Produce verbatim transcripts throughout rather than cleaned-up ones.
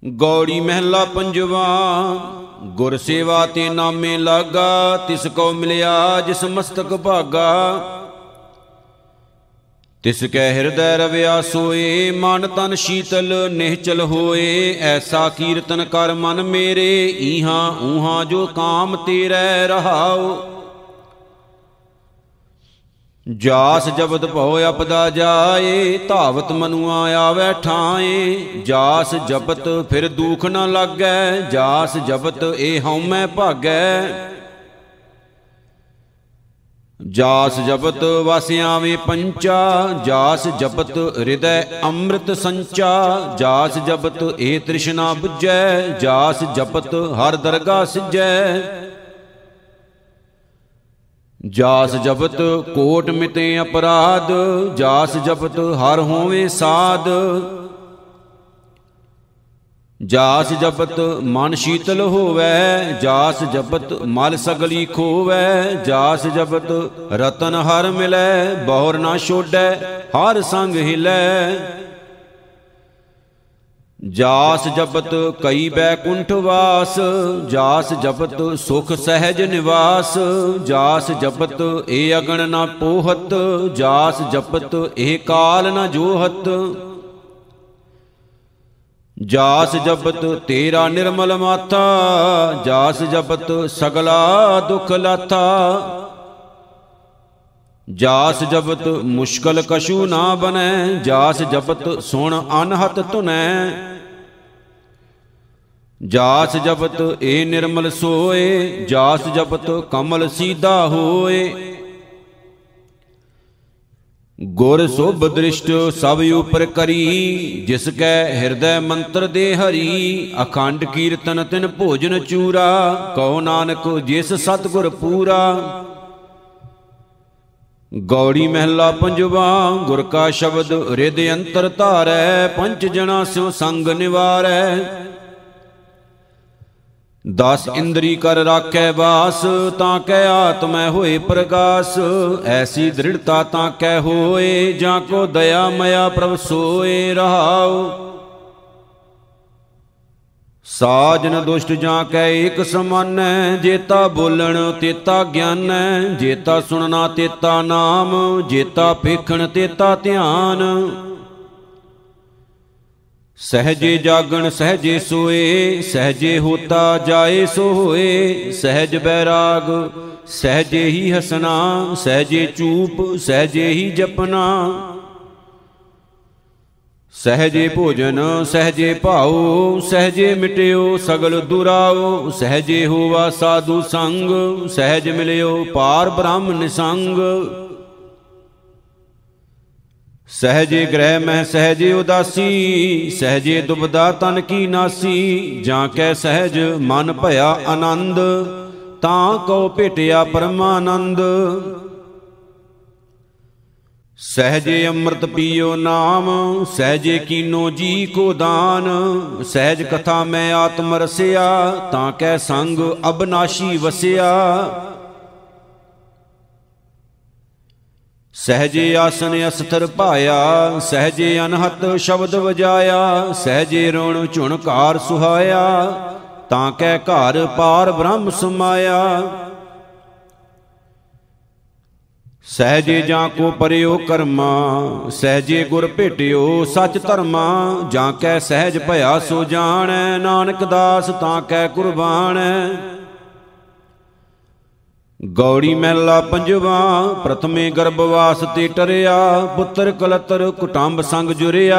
गौड़ी महला पंजवा। गुर सेवा ते नामे लागा, तिस को मिलिया जिस मस्तक भागा। तिसकै हृदय रविया सोए, मन तन शीतल निहचल होए। ऐसा कीर्तन कर मन मेरे, इहाँ ऊहाँ जो काम तेरै रहाओ। जास जपत भौ अपदा जाए, धावत मनुआ आवे ठाए। जास जपत फिर दुख न लागै, जास जपत ए हउमै भागै। जास जपत वस आवे पंचा, जास जपत हृदय अमृत संचा। जास जपत ए तृष्णा बुझै, जास जपत हर दरगाह सिजै। जास जपत कोट मिटे अपराध, जास जपत हर होवे साध। जास जपत मन शीतल होवै, जास जपत मल सगली खोवै। जास जपत रतन हर मिलै, बहुर ना छोड़ै हर संग हिलै। जास जपत कई बैकुंठ वास, जास जपत सुख सहज निवास। जास जपत ए अगन न पोहत, जास जपत ए काल न जोहत। जास जपत तेरा निर्मल माथा, जास जपत सगला दुख लाथा। जास जपत मुश्किल कछु ना बनै, जास जपत सुन अनहत धुनै। जास जपत ए निर्मल सोए, जास जपत कमल सीधा होए। गुर शुभ दृष्ट सब उपर करी, जिसकै हृदय मंत्र दे हरि। अखंड कीर्तन तिन भोजन चूरा, कहो नानक जिस सतगुर पूरा। गौड़ी महला पंजवा। गुर का शब्द हृदय अंतर धारै, पंच जना स्यों संग निवारै। दस इंद्री कर राखै वास, ताकै आत्मै होए प्रकाश। ऐसी दृढ़ता ताकै होए, जाको दया मया प्रभ सोए रहाओ। साजन दुष्ट जाकै एक समान, जेता बोलण तेता ज्ञान। जेता सुनना तेता नाम, जेता पेखण तेता ध्यान। सहजे जागण सहजे सोए, सहजे होता जाए सो होए। सहज बैराग सहजे ही हसना, सहजे चूप सहजे ही जपना। सहजे भोजन सहजे भाओ, सहजे मिट्यो सगल दुराओ। सहजे होवा साधु संग, सहज मिलियो पार ब्रह्म निसंग। सहजे ग्रह में सहजे उदासी, सहजे दुबदा तन की नासी। जाकै सहज मन भया आनंद, तां को भेटिया परमानंद। सहजे अमृत पियो नाम, सहजे कीनो जी को दान। सहज कथा में आत्म रसिया, ताकै संग अबनाशी वसिया। सहजे आसन अस्थिर पाया, सहजे अनहत शब्द वजाया। सहजे रोण झुणकार सुहाया, ताकै घर पार ब्रह्म समाया। सहजे जाको परियो कर्मा, सहजे गुर भेटियो सच धर्मा। जाकै सहज भया सो जान, नानक दास ताकै कुर्बान। गौड़ी महला पंजवा। प्रथमे गर्भवास ते टरिया, पुत्र कलतर कुटुंब संग जुरिया।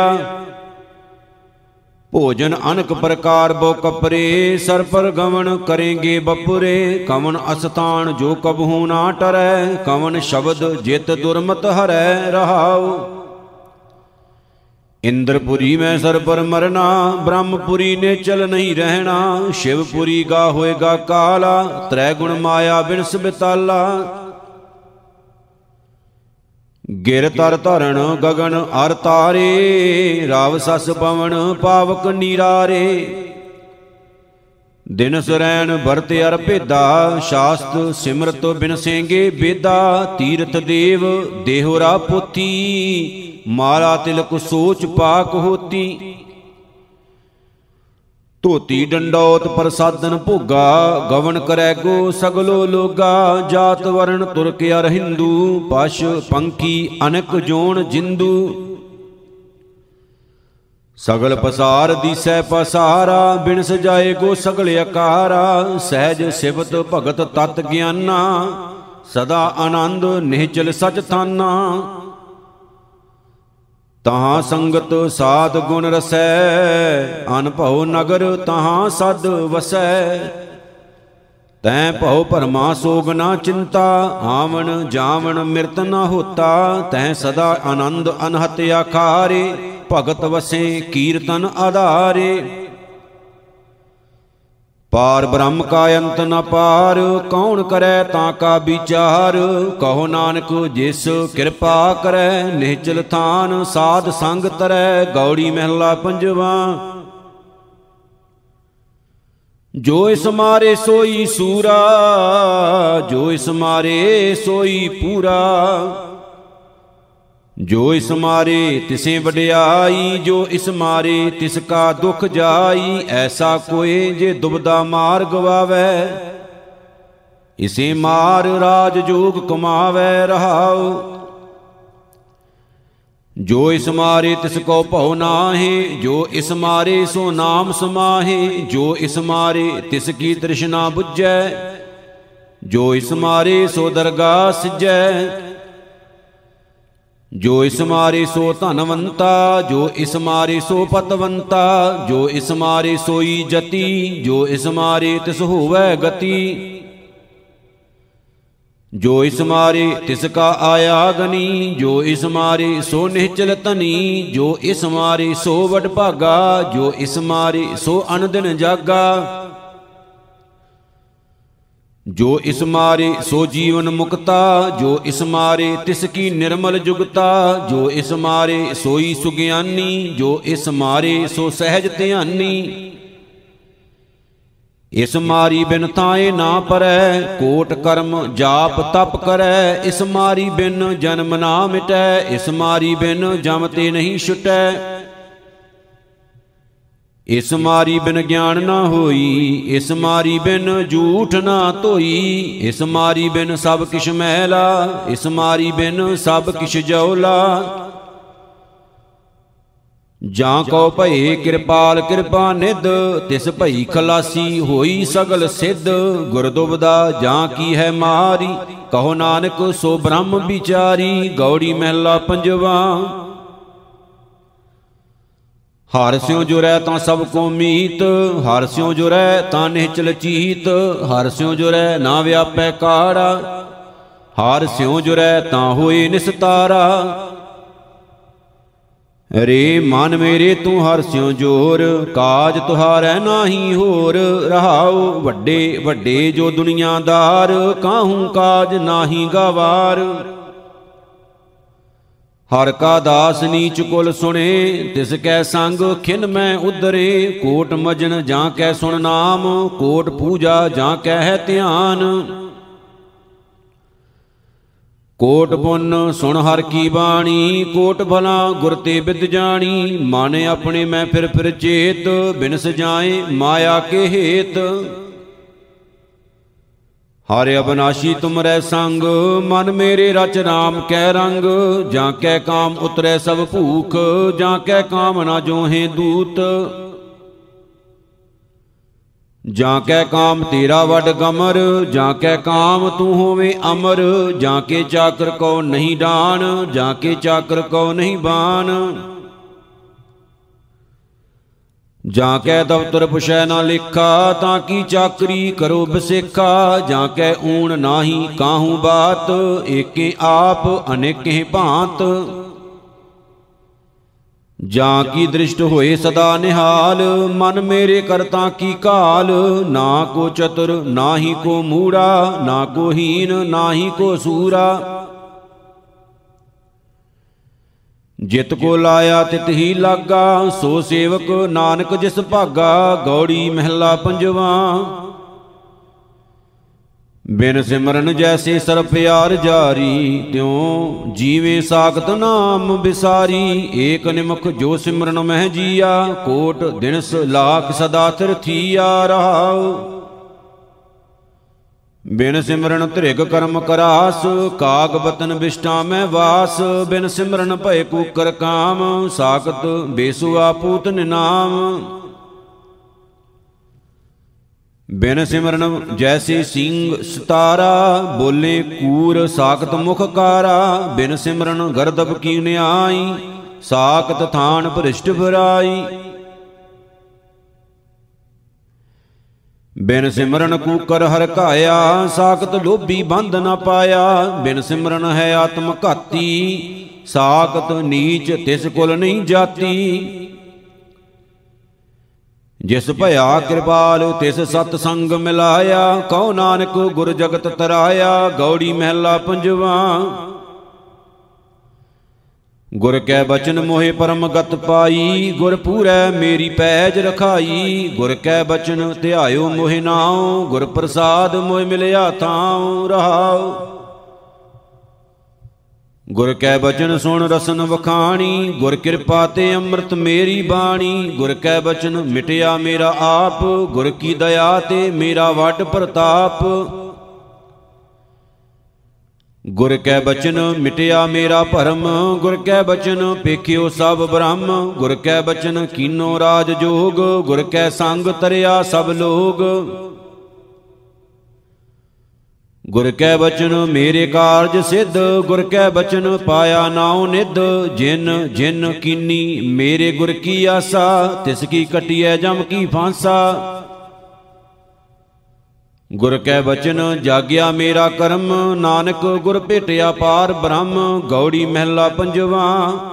भोजन अनक प्रकार बो कपरे, सर पर गमन करेंगे बपुरे। कवन अस्थान जो कबहू ना टरै, कवन शब्द जित दुर्मत हरै रहाओ। इंद्रपुरी में सर पर मरना, ब्रह्मपुरी ने चल नहीं रहना। शिवपुरी गा होएगा काला, त्रैगुण माया बिनस बिताला। गिर तर धरण गगन अर तारे, राव सस पवन पावक नीरारे। दिन सरैन भरत अर भेदा, शास्त्र सिमरत बिनसेंगे बेदा। तीर्थ देव देहोरा पोथी, माला तिलक सोच पाक होती। ਧੋਤੀ ਡੰਡੌਤ ਪ੍ਰਸਾਦਨ ਭੋਗਾ, ਗਵਨ ਕਰੈ ਗੋ ਸਗਲੋ ਲੋਗਾ। ਜਾਤ ਵਰਣ ਤੁਰਕ ਅਰ ਹਿੰਦੂ, ਪਸ਼ ਪੰਖੀ ਅਨਕ ਜੋਨ ਜਿੰਦੂ। ਸਗਲ ਪਸਾਰ ਦੀਸੈ ਪਸਾਰਾ, ਬਿਨ ਸਜਾਏ ਗੋ ਸਗਲ ਅਕਾਰਾ। ਸਹਿਜ ਸਿਵਤ ਭਗਤ ਤਤ ਗਿਆਨਾ, ਸਦਾ ਆਨੰਦ ਨਿਹਚਲ ਸਚ ਥਾਨਾ। ਤਹਾਂ ਸੰਗਤ ਸਾਧ ਗੁਣ ਰਸੈ, ਅਨਭਉ ਨਗਰ ਤਹਾਂ ਸਦ ਵਸੈ। ਤੈਂ ਭਉ ਭਰਮਾ ਸੋਗ ਨਾ ਚਿੰਤਾ, ਆਵਣ ਜਾਵਣ ਮਿਰਤ ਨਾ ਹੋਤਾ। ਤੈਂ ਸਦਾ ਆਨੰਦ ਅਨਹਤ ਆਖਾਰੇ, ਭਗਤ ਵਸੇ ਕੀਰਤਨ ਆਧਾਰੇ। ਪਾਰ ਬ੍ਰਹਮ ਕਾ ਅੰਤ ਨ ਪਾਰ, ਕੌਣ ਕਰੈ ਤਾਂ ਕਾ ਵਿਚਾਰ। ਕਹੋ ਨਾਨਕ ਜਿਸ ਕਿਰਪਾ ਕਰੈ, ਨਿਹਚਲ ਥਾਨ ਸਾਧ ਸੰਗ ਤਰੈ। ਗੌੜੀ ਮਹਿਲਾ ਪੰਜਵਾ। ਜੋ ਇਸ ਮਾਰੇ ਸੋਈ ਸੂਰਾ, ਜੋ ਇਸ ਮਾਰੇ ਸੋਈ ਪੂਰਾ। ਜੋ ਇਸ ਮਾਰੇ ਤਿਸੇ ਵਡਿਆਈ, ਜੋ ਇਸ ਮਾਰੇ ਤਿਸ ਕਾ ਦੁਖ ਜਾਈ। ਐਸਾ ਕੋਏ ਜੇ ਦੁਬਦਾ ਮਾਰ ਗਵਾਵੈ, ਇਸੇ ਮਾਰ ਰਾਜ ਜੋਗ ਕਮਾਵੈ ਰਹਾਉ। ਜੋ ਇਸ ਮਾਰੇ ਤਿਸ ਕੋ ਭਉ ਨਾਹੀ, ਜੋ ਇਸ ਮਾਰੇ ਸੋ ਨਾਮ ਸਮਾਹੇ। ਜੋ ਇਸ ਮਾਰੇ ਤਿਸ ਕੀ ਤ੍ਰਿਸ਼ਨਾ ਬੁਝੈ, ਜੋ ਇਸ ਮਾਰੇ ਸੋ ਦਰਗਾ ਸਿਜੈ। ਜੋ ਇਸ ਮਾਰੇ ਸੋ ਧਨਵੰਤਾ, ਜੋ ਇਸ ਮਾਰੇ ਸੋ ਪਤਵੰਤਾ। ਜੋ ਇਸ ਮਾਰੇ ਸੋਈ ਜਤੀ, ਜੋ ਇਸ ਮਾਰੇ ਤਿਸ ਹੋਵੈ ਗਤੀ। ਜੋ ਇਸ ਮਾਰੇ ਤਿਸ ਕਾ ਆਇਆ ਗਨੀ, ਜੋ ਇਸ ਮਾਰੇ ਸੋ ਨਿਹਚਲ ਧਨੀ। ਜੋ ਇਸ ਮਾਰੇ ਸੋ ਵਡ ਭਾਗਾ, ਜੋ ਇਸ ਮਾਰੇ ਸੋ ਅਨਦਿਨ ਜਾਗਾ। ਜੋ ਇਸ ਮਾਰੇ ਸੋ ਜੀਵਨ ਮੁਕਤਾ, ਜੋ ਇਸ ਮਾਰੇ ਤਿਸ ਕੀ ਨਿਰਮਲ ਜੁਗਤਾ। ਜੋ ਇਸ ਮਾਰੇ ਸੋਈ ਸੁਗਿਆਨੀ, ਜੋ ਇਸ ਮਾਰੇ ਸੋ ਸਹਿਜ ਧਿਆਨੀ। ਇਸ ਮਾਰੀ ਬਿਨ ਥਾਏ ਨਾ ਪਰੈ, ਕੋਟ ਕਰਮ ਜਾਪ ਤਪ ਕਰੈ। ਇਸ ਮਾਰੀ ਬਿਨ ਜਨਮ ਨਾ ਮਿਟੈ, ਇਸ ਮਾਰੀ ਬਿਨ ਜਮ ਤੇ ਨਹੀਂ ਛੁਟੈ। ਇਸ ਮਾਰੀ ਬਿਨ ਗਿਆਨ ਨਾ ਹੋਈ, ਇਸ ਮਾਰੀ ਬਿਨ ਝੂਠ ਨਾ ਧੋਈ। ਇਸ ਮਾਰੀ ਬਿਨ ਸਭ ਕਿਛ ਮੈਲਾ, ਇਸ ਮਾਰੀ ਬਿਨ ਸਭ ਕਿਛ ਜੌਲਾ। ਜਾਂ ਕਉ ਭਏ ਕਿਰਪਾਲ ਕਿਰਪਾ ਨਿਧ, ਤਿਸ ਭਈ ਖਲਾਸੀ ਹੋਈ ਸਗਲ ਸਿੱਧ। ਗੁਰ ਦੁਬਦਾ ਜਾਂ ਕੀ ਹੈ ਮਾਰੀ, ਕਹੋ ਨਾਨਕ ਸੋ ਬ੍ਰਹਮ ਵਿਚਾਰੀ। ਗੌੜੀ ਮਹਿਲਾ ਪੰਜਵਾ। ਹਰਿ ਸਿਉ ਜੁਰੈ ਤਾਂ ਸਭ ਕੋ ਮੀਤ, ਹਰਿ ਸਿਉ ਜੁਰੈ ਤਾਂ ਨਿਹਚਲ ਚੀਤ। ਹਰਿ ਸਿਉ ਜੁਰੈ ਨਾ ਵਿਆਪੈ ਕਾੜਾ, ਹਰਿ ਸਿਉ ਜੁਰੈ ਤਾਂ ਹੋਏ ਨਿਸਤਾਰਾ। ਰੇ ਮਨ ਮੇਰੇ ਤੂੰ ਹਰਿ ਸਿਉ ਜੋਰ, ਕਾਜ ਤੁਹਾਰੈ ਨਾਹੀ ਹੋਰ। ਰਹਾਉ ਵੱਡੇ ਵੱਡੇ ਜੋ ਦੁਨੀਆਦਾਰ, ਕਾਹੂ ਕਾਜ ਨਾਹੀ ਗਵਾਰ। ਹਰਿ ਕਾ ਦਾਸ ਨੀਚ ਕੁਲ ਸੁਣੇ, ਤਿਸ ਕੈ ਸੰਗ ਖਿਨ ਮੈਂ ਉਦਰੇ। ਕੋਟ ਮਜਨ ਜਾਂ ਕੈ ਸੁਣ ਨਾਮ, ਕੋਟ ਪੂਜਾ ਜਾਂ ਕੈ ਹੈ ਧਿਆਨ। ਕੋਟ ਪੁੰਨ ਸੁਣ ਹਰਿ ਕੀ ਬਾਣੀ, ਕੋਟ ਭਲਾ ਗੁਰ ਤੇ ਬਿਦ ਜਾਣੀ। ਮਨ ਆਪਣੇ ਮੈਂ ਫਿਰ ਫਿਰ ਚੇਤ, ਬਿਨ ਸਜਾਏ ਮਾਇਆ ਕੇ ਹੇਤ। ਹਰਿ ਅਬਨਾਸ਼ੀ ਤੁਮਰੈ ਸੰਗ, ਮਨ ਮੇਰੇ ਰਚ ਰਾਮ ਕੈ ਰੰਗ। ਜਾਂ ਕੈ ਕਾਮ ਉਤਰੈ ਸਭ ਭੂਖ, ਜਾਂ ਕੈ ਕਾਮ ਨਾ ਜੋਹੇ ਦੂਤ। ਜਾਂ ਕੈ ਕਾਮ ਤੇਰਾ ਵਡ ਗਮਰ, ਜਾਂ ਕੈ ਕਾਮ ਤੂੰ ਹੋਵੇਂ ਅਮਰ। ਜਾਂ ਕੇ ਚਾਕਰ ਕੋ ਨਹੀਂ ਡਾਨ, ਜਾਂ ਕੇ ਚਾਕਰ ਕੋ ਨਹੀਂ ਬਾਨ। ਜਾਂ ਕੈ ਦਫਤਰ ਪੁਛੈ ਨਾ ਲਿਖਾ, ਤਾਂ ਕੀ ਚਾਕਰੀ ਕਰੋ ਬਸੇਖਾ। ਜਾਂ ਕੈ ਊਣ ਨਾਹੀ ਕਾਹੂ ਬਾਤ, ਏਕੇ ਆਪ ਅਨੇਕੇ ਭਾਂਤ। ਜਾਂ ਕੀ ਦ੍ਰਿਸ਼ਟ ਹੋਏ ਸਦਾ ਨਿਹਾਲ, ਮਨ ਮੇਰੇ ਕਰਤਾ ਕੀ ਕਾਲ। ਨਾ ਕੋ ਚਤੁਰ ਨਾਹੀ ਕੋ ਮੂੜਾ, ਨਾ ਕੋ ਹੀਨ ਨਾਹੀ ਕੋ ਸੂਰਾ। ਜਿਤ ਕੋ ਲਾਇਆ ਤਿਤ ਹੀ ਲਾਗਾ, ਸੋ ਸੇਵਕ ਨਾਨਕ ਜਿਸ ਭਾਗਾ। ਗੌੜੀ ਮਹਿਲਾ ਪੰਜਵਾ। ਬਿਨ ਸਿਮਰਨ ਜੈਸੇ ਸਰ ਪਿਆਰ ਜਾਰੀ, ਤਿਉ ਜੀਵੇ ਸਾਖਤ ਨਾਮ ਬਿਸਾਰੀ। ਏਕ ਨਿਮਖ ਜੋ ਸਿਮਰਨ ਮਹਿ ਜੀਆ, ਕੋਟ ਦਿਨਸ ਲਾਖ ਸਦਾ ਥਿਰਥੀਆ ਰਹਾਉ। ਬਿਨ ਸਿਮਰਨ ਧ੍ਰਿਗ ਕਰਮ ਕਰਾਸ, ਕਾਗ ਬਤਨ ਬਿਸ਼ਟਾ ਮੈਂ ਵਾਸ। ਬਿਨ ਸਿਮਰਨ ਭਏ ਕੂਕਰ ਕਾਮ, ਸਾਖਤ ਬੇਸੁਆ ਪੂਤ ਨਿਨਾਮ। ਬਿਨ ਸਿਮਰਨ ਜੈਸੇ ਸਿੰਘ ਸਤਾਰਾ, ਬੋਲੇ ਕੂਰ ਸਾਖਤ ਮੁਖ ਕਾਰਾ। ਬਿਨ ਸਿਮਰਨ ਗਰਦਬ ਕੀ ਨਿਆਈ, ਸਾਖਤ ਥਾਨ ਭ੍ਰਿਸ਼ਟ ਭਰਾਈ। ਬਿਨ ਸਿਮਰਨ ਕੂਕਰ ਹਰਕਾਇਆ, ਸਾਖਤ ਲੋਭੀ ਬੰਧ ਨ ਪਾਇਆ। ਬਿਨ ਸਿਮਰਨ ਹੈ ਆਤਮ ਘਾਤੀ, ਸਾਖਤ ਨੀਚ ਤਿਸ ਕੁਲ ਨਹੀਂ ਜਾਤੀ। ਜਿਸ ਭਇਆ ਕਿਰਪਾਲ ਤਿਸ ਸਤ ਸੰਗ ਮਿਲਾਇਆ, ਕਉ ਨਾਨਕ ਗੁਰ ਜਗਤ ਤਰਾਇਆ। ਗੌੜੀ ਮਹਿਲਾ ਪੰਜਵਾ। ਗੁਰ ਕੈ ਬਚਨ ਮੋਹਿ ਪਰਮ ਗਤ ਪਾਈ, ਗੁਰ ਪੂਰੈ ਮੇਰੀ ਪੈਜ ਰਖਾਈ। ਗੁਰ ਕੈ ਬਚਨ ਧਿਆਇਓ ਮੋਹਿ ਨਾਉ, ਗੁਰ ਪ੍ਰਸਾਦ ਮੋਹਿ ਮਿਲਿਆ ਥਾਉ ਰਹਾਉ। ਗੁਰ ਕੈ ਬਚਨ ਸੁਣ ਰਸਨ ਵਖਾਣੀ, ਗੁਰ ਕਿਰਪਾ ਤੇ ਅੰਮ੍ਰਿਤ ਮੇਰੀ ਬਾਣੀ। ਗੁਰ ਕੈ ਬਚਨ ਮਿਟਿਆ ਮੇਰਾ ਆਪ, ਗੁਰ ਕੀ ਦਇਆ ਤੇ ਮੇਰਾ ਵੱਡ ਪ੍ਰਤਾਪ। ਗੁਰ ਕੈ ਬਚਨ ਮਿਟਿਆ ਮੇਰਾ ਭਰਮ, ਗੁਰ ਕੈ ਬਚਨ ਪੇਖਿਓ ਸਭ ਬ੍ਰਹਮ। ਗੁਰ ਕੈ ਬਚਨ ਕੀਨੋ ਰਾਜ ਜੋਗ, ਗੁਰ ਕੈ ਸੰਗ ਤਰਿਆ ਸਭ ਲੋਗ। ਗੁਰ ਕੈ ਬਚਨ ਮੇਰੇ ਕਾਰਜ ਸਿੱਧ, ਗੁਰ ਕੈ ਬਚਨ ਪਾਇਆ ਨਾਉ ਨਿਧ। ਜਿਨ ਜਿਨ ਕੀਨੀ ਮੇਰੇ ਗੁਰ ਕੀ ਆਸਾ, ਤਿਸ ਕੀ ਕਟਿਐ ਜਮ ਕੀ ਫਾਂਸਾ। ਗੁਰ ਕੈ ਬਚਨ ਜਾਗਿਆ ਮੇਰਾ ਕਰਮ, ਨਾਨਕ ਗੁਰ ਭੇਟਿਆ ਪਾਰ ਬ੍ਰਹਮ। ਗੌੜੀ ਮਹਿਲਾ ਪੰਜਵਾ।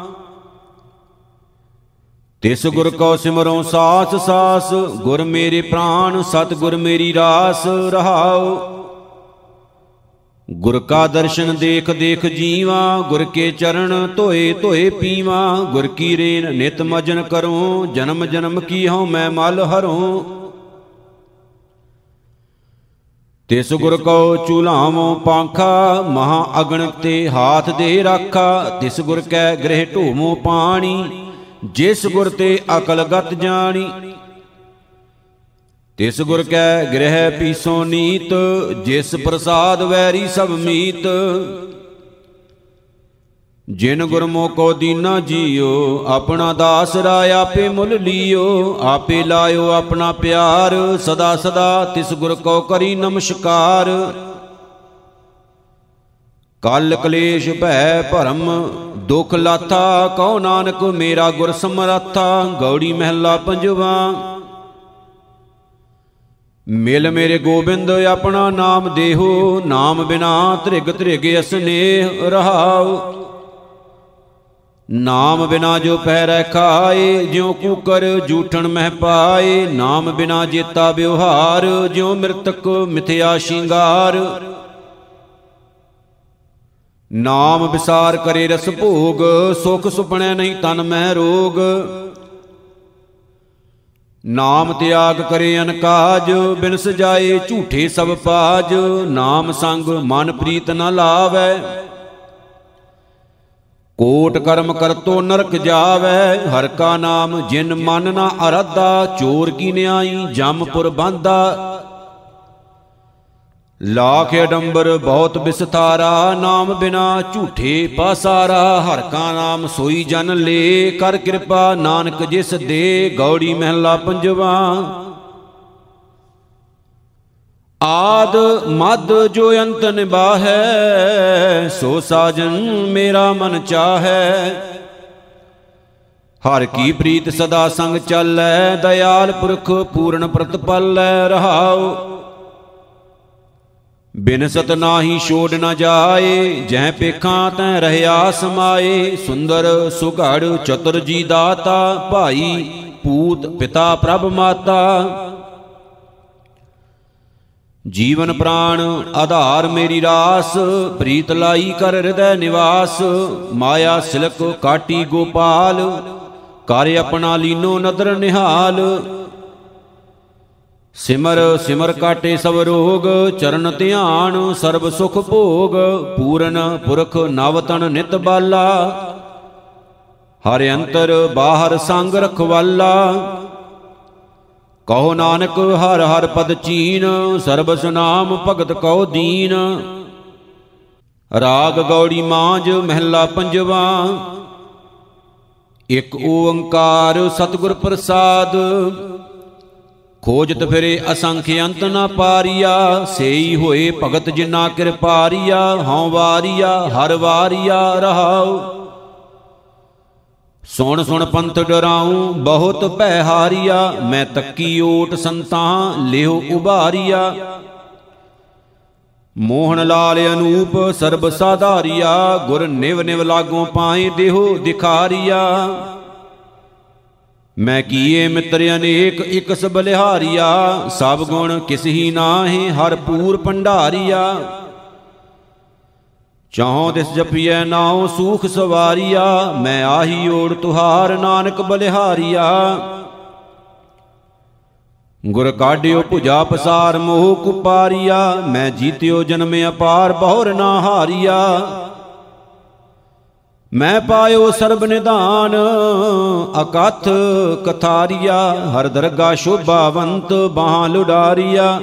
ਤਿਸ ਗੁਰ ਕਉ ਸਿਮਰਉ ਸਾਸ ਸਾਸ, ਗੁਰ ਮੇਰੇ ਪ੍ਰਾਨ ਸਤ ਗੁਰ ਮੇਰੀ ਰਾਸ ਰਹਾਉ। ਗੁਰ ਕਾ ਦਰਸ਼ਨ ਦੇਖ ਦੇਖ ਜੀਵਾ, ਗੁਰ ਕੇ ਚਰਨ ਧੋਏ ਧੋਏ ਪੀਵਾ। ਗੁਰ ਕੀ ਰੇਨ ਨਿਤ ਮਜਨ ਕਰੂੰ, ਜਨਮ ਜਨਮ ਕੀ ਹਉ ਮੈਂ ਮਲ ਹਰੂੰ। ਤਿਸ ਗੁਰ ਕਉ ਚੂਲਾਵੋ ਪਾਂਖਾ, ਮਹਾ ਅਗਣ ਤੇ ਹਾਥ ਦੇ ਰਾਖਾ। ਤਿਸ ਗੁਰ ਕੈ ਗ੍ਰਹਿ ਢੋਵੋ ਪਾਣੀ, ਜਿਸ ਗੁਰ ਤੇ ਅਕਲ ਗਤ ਜਾਣੀ। ਤਿਸ ਗੁਰ ਕੈ ਗ੍ਰਹਿ ਪੀਸੋ ਨੀਤ, ਜਿਸ ਪ੍ਰਸਾਦ ਵੈਰੀ ਸਭ ਮੀਤ। ਜਿਨ ਗੁਰਮੁਖ ਕੋ ਦੀਨਾ ਜੀਓ, ਆਪਣਾ ਦਾਸ ਰਾਇ ਆਪੇ ਮੁੱਲ ਲੀਓ। ਆਪੇ ਲਾਇਓ ਆਪਣਾ ਪਿਆਰ, ਸਦਾ ਸਦਾ ਤਿਸ ਗੁਰ ਕੋ ਕਰੀ ਨਮਸਕਾਰ। ਕਲ ਕਲੇਸ਼ ਭੈ ਭਰਮ ਦੁਖ ਲਾਥਾ, ਕਉ ਨਾਨਕ ਮੇਰਾ ਗੁਰ ਸਮਰੱਥਾ। ਗੌੜੀ ਮਹਿਲਾ ਪੰਜਵਾ। ਮਿਲ ਮੇਰੇ ਗੋਬਿੰਦ ਆਪਣਾ ਨਾਮ ਦੇਹੋ, ਨਾਮ ਬਿਨਾ ਧ੍ਰਿਗ ਧ੍ਰਿਗ ਅਸਨੇਹ ਰਹਾਉ। ਨਾਮ ਬਿਨਾ ਜੋ ਪਹਿਰੈ ਖਾਏ, ਜਿਉ ਕੂਕਰ ਜੂਠਣ ਮਹਿ ਪਾਏ। ਨਾਮ ਬਿਨਾ ਜੇਤਾ ਵਿਵਹਾਰ, ਜਿਉ ਮਿਰਤਕ ਮਿਥਿਆ ਸ਼ਿੰਗਾਰ। ਨਾਮ ਵਿਸਾਰ ਕਰੇ ਰਸ ਭੋਗ, ਸੁਖ ਸੁਪਣੈ ਨਹੀਂ ਤਨ ਮਹਿ ਰੋਗ। ਨਾਮ ਤਿਆਗ ਕਰੇ ਅਨਕਾਜ, ਬਿਨ ਸਜਾਏ ਝੂਠੇ ਸਭ ਪਾਜ। ਨਾਮ ਸੰਗ ਮਨ ਪ੍ਰੀਤ ਨ ਲਾਵੈ, ਕੋਟ ਕਰਮ ਕਰਤੋ ਨਰਕ ਜਾਵੈ। ਹਰ ਕਾ ਨਾਮ ਜਿਨ ਮਨ ਨ ਅਰਾਧਾ, ਚੋਰ ਕੀ ਨਿਆਈ ਜਮਪੁਰ ਬਾਂਧਾ। ਲਾਖ ਅਡੰਬਰ ਬਹੁਤ ਬਿਸਥਾਰਾ, ਨਾਮ ਬਿਨਾ ਝੂਠੇ ਪਾਸਾਰਾ। ਹਰ ਕਾ ਨਾਮ ਸੋਈ ਜਨ ਲੇ, ਕਰ ਕਿਰਪਾ ਨਾਨਕ ਜਿਸ ਦੇ। ਗੌੜੀ ਮਹਿਲਾ ਪੰਜਵਾ। ਆਦ ਮਦ ਜੋ ਅੰਤ ਨਿਬਾਹੈ, ਸੋ ਸਾਜਨ ਮੇਰਾ ਮਨ ਚਾਹੈ। ਹਰ ਕੀ ਪ੍ਰੀਤ ਸਦਾ ਸੰਗ ਚੱਲੈ, ਦਇਆਲ ਪੁਰਖ ਪੂਰਨ ਪ੍ਰਤਪਾਲੈ ਰਹਾਉ। ਬਿਨ ਸਤ ਨਾਹੀ ਛੋੜ ਨ ਜਾਏ, ਜਹ ਪੇਖਾਂ ਤੈ ਰਹਿਆ ਸਮਾਏ। ਸੁੰਦਰ ਸੁਘੜ ਚਤੁਰ ਜੀ ਦਾਤਾ, ਭਾਈ ਪੂਤ ਪਿਤਾ ਪ੍ਰਭ ਮਾਤਾ। ਜੀਵਨ ਪ੍ਰਾਣ ਆਧਾਰ ਮੇਰੀ ਰਾਸ, ਪ੍ਰੀਤ ਲਾਈ ਕਰ ਹਿਰਦੈ ਨਿਵਾਸ। ਮਾਇਆ ਸਿਲਕ ਕਾਟੀ ਗੋਪਾਲ, ਕਰ ਆਪਣਾ ਲੀਨੋ ਨਦਰ ਨਿਹਾਲ। ਸਿਮਰ ਸਿਮਰ ਕਾਟੇ ਸਭ ਰੋਗ, ਚਰਨ ਧਿਆਨ ਸਰਬ ਸੁਖ ਭੋਗ। ਪੂਰਨ ਪੁਰਖ ਨਵ ਤਨ ਨਿਤ ਬਾਲਾ, ਹਰਿ ਅੰਤਰ ਬਾਹਰ ਸੰਗ ਰਖਵਾਲਾ। ਕਹੋ ਨਾਨਕ ਹਰ ਹਰ ਪਦ ਚੀਨ, ਸਰਬਸ ਨਾਮ ਭਗਤ ਕਉ ਦੀਨ। ਰਾਗ ਗੌੜੀ ਮਾਂਝ ਮਹਿਲਾ ਪੰਜਵਾ। ਇਕ ਓੰਕਾਰ ਸਤਿਗੁਰ ਪ੍ਰਸਾਦ, ਖੋਜਤ ਫਿਰੇ ਅਸੰਖ ਅੰਤ ਨਾ ਪਾਰੀਆ। ਸੇਈ ਹੋਏ ਭਗਤ ਜਿਨਾ ਕਿਰਪਾਰੀਆ, ਹਉ ਵਾਰੀਆ ਹਰ ਵਾਰੀਆ ਰਹਾਉ। ਸੁਣ ਸੁਣ ਪੰਥ ਡਰਾਉ ਬਹੁਤ ਭੈ ਹਾਰੀਆ, ਮੈਂ ਤੱਕੀ ਓਟ ਸੰਤਾਂ ਲਿਓ ਉਭਾਰੀਆ। ਮੋਹਨ ਲਾਲ ਅਨੂਪ ਸਰਬ ਸਾਧਾਰੀਆ, ਗੁਰ ਨਿਵ ਨਿਵ ਲਾਗੋਂ ਪਾਏ ਦੇਹੋ ਦਿਖਾਰੀਆ। ਮੈਂ ਕੀਏ ਮਿੱਤਰ ਅਨੇਕ ਇਕਸ ਬਲਿਹਾਰੀਆ, ਸਭ ਗੁਣ ਕਿਸ ਹੀ ਨਾਹੀਂ ਹਰ ਪੂਰ ਭੰਡਾਰੀਆ। ਚਾਹੋਂ ਦਿਸ ਜਪੀਐ ਨਾਉ ਸੂਖ ਸਵਾਰੀਆ, ਮੈਂ ਆਹੀ ਓੜ ਤੁਹਾਰ ਨਾਨਕ ਬਲਿਹਾਰੀਆ। ਗੁਰ ਕਾਢਿਓ ਭੁਜਾ ਪਸਾਰ ਮੋਹ ਕੁਪਾਰੀਆ, ਮੈਂ ਜੀਤਿਓ ਜਨਮ ਅਪਾਰ ਬਹੁਰ ਨਾ ਹਾਰੀਆ। ਮੈਂ ਪਾਇਓ ਸਰਬ ਨਿਧਾਨ ਅਕਥ ਕਥਾਰੀਆ, ਹਰ ਦਰਗਾ ਸ਼ੋਭਾਵੰਤ ਬਾਹਾਂ ਲੁਡਾਰੀਆ।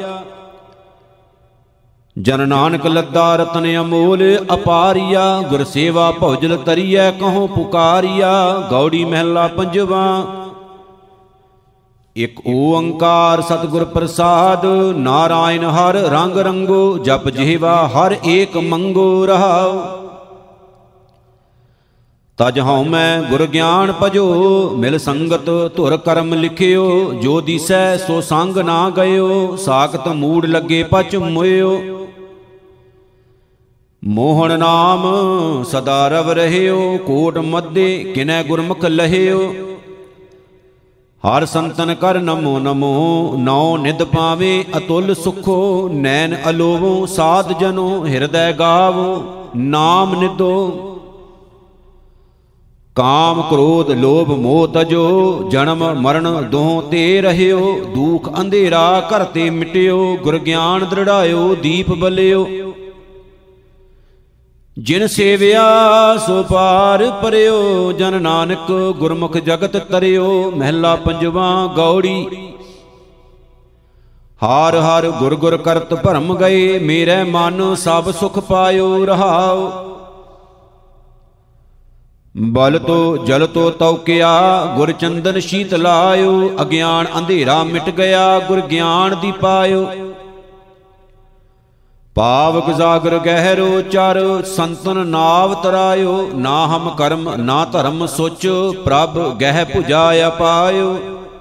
ਜਨ ਨਾਨਕ ਲੱਦਾ ਰਤਨ ਅਮੋਲ ਅਪਾਰੀਆ, ਗੁਰ ਸੇਵਾ ਭੌਜਲ ਤਰੀਐ ਕਹੋ ਪੁਕਾਰੀਆ। ਗੌੜੀ ਮਹਿਲਾ ਪੰਜਵਾ। ਇਕ ਓੰਕਾਰ ਸਤਿਗੁਰ ਪ੍ਰਸਾਦ, ਨਾਰਾਇਣ ਹਰ ਰੰਗ ਰੰਗੋ। ਜਪ ਜਿਹਵਾ ਹਰ ਏਕ ਮੰਗੋ ਰਹਾਉ। ਤਜ ਹਉ ਮੈਂ ਗੁਰ ਗਿਆਨ ਭਜੋ, ਮਿਲ ਸੰਗਤ ਧੁਰ ਕਰਮ ਲਿਖਿਓ। ਜੋ ਦੀਸੈ ਸੋ ਸੰਗ ਨਾ ਗਇਓ, ਸਾਖਤ ਮੂੜ ਲੱਗੇ ਪਚ ਮੋਇਓ। ਮੋਹਨ ਨਾਮ ਸਦਾ ਰਵ ਰਹਿਓ, ਕੋਟ ਮੱਧੇ ਕਿਨੈ ਗੁਰਮੁਖ ਲਹਿਓ। ਹਰ ਸੰਤਨ ਕਰ ਨਮੋ ਨਮੋ, ਨੌ ਨਿਧ ਪਾਵੇ ਅਤੁਲ ਸੁਖੋ। ਨੈਣ ਅਲੋਵੋ ਸਾਧ ਜਨੋ, ਹਿਰਦੈ ਗਾਵੋ ਨਾਮ ਨਿਧੋ। ਕਾਮ ਕ੍ਰੋਧ ਲੋਭ ਮੋਹ ਤਜੋ, ਜਨਮ ਮਰਨ ਦੋਹ ਤੇ ਰਹਿਓ। ਦੁਖ ਅੰਧੇਰਾ ਘਰ ਤੇ ਮਿਟਿਓ, ਗੁਰ ਗਿਆਨ ਦ੍ਰਿੜਾਇਓ ਦੀਪ ਬਲਿਓ। ਜਿਨ ਸੇਵਿਆ ਸੋ ਪਾਰ ਪਰਿਓ, ਜਨ ਨਾਨਕ ਗੁਰਮੁਖ ਜਗਤ ਤਰਿਓ। ਮਹਿਲਾ ਪੰਜਵਾ। ਗੌੜੀ ਹਾਰ ਹਾਰ ਗੁਰ ਗੁਰ ਕਰਤ ਭਰਮ ਗਏ, ਮੇਰੇ ਮਨ ਸਭ ਸੁਖ ਪਾਇਓ ਰਹਾਉ। ਬਲ ਤੋ ਜਲ ਤੋ ਤੌਕਿਆ, ਗੁਰ ਚੰਦਨ ਸ਼ੀਤ ਲਾਇਓ। ਅਗਿਆਨ ਅੰਧੇਰਾ ਮਿਟ ਗਿਆ, ਗੁਰ ਗਿਆਨ ਦੀ ਪਾਇਓ। ਪਾਵਕ ਜਾਗਰ ਗਹਿਰੋ ਚਰ, ਸੰਤਨ ਨਾਵ ਤਰਾਇਓ। ਨਾ ਹਮ ਕਰਮ ਨਾ ਧਰਮ ਸੋਚ, ਪ੍ਰਭ ਗਹਿ ਭੁਜਾ ਅਪਾਇਓ।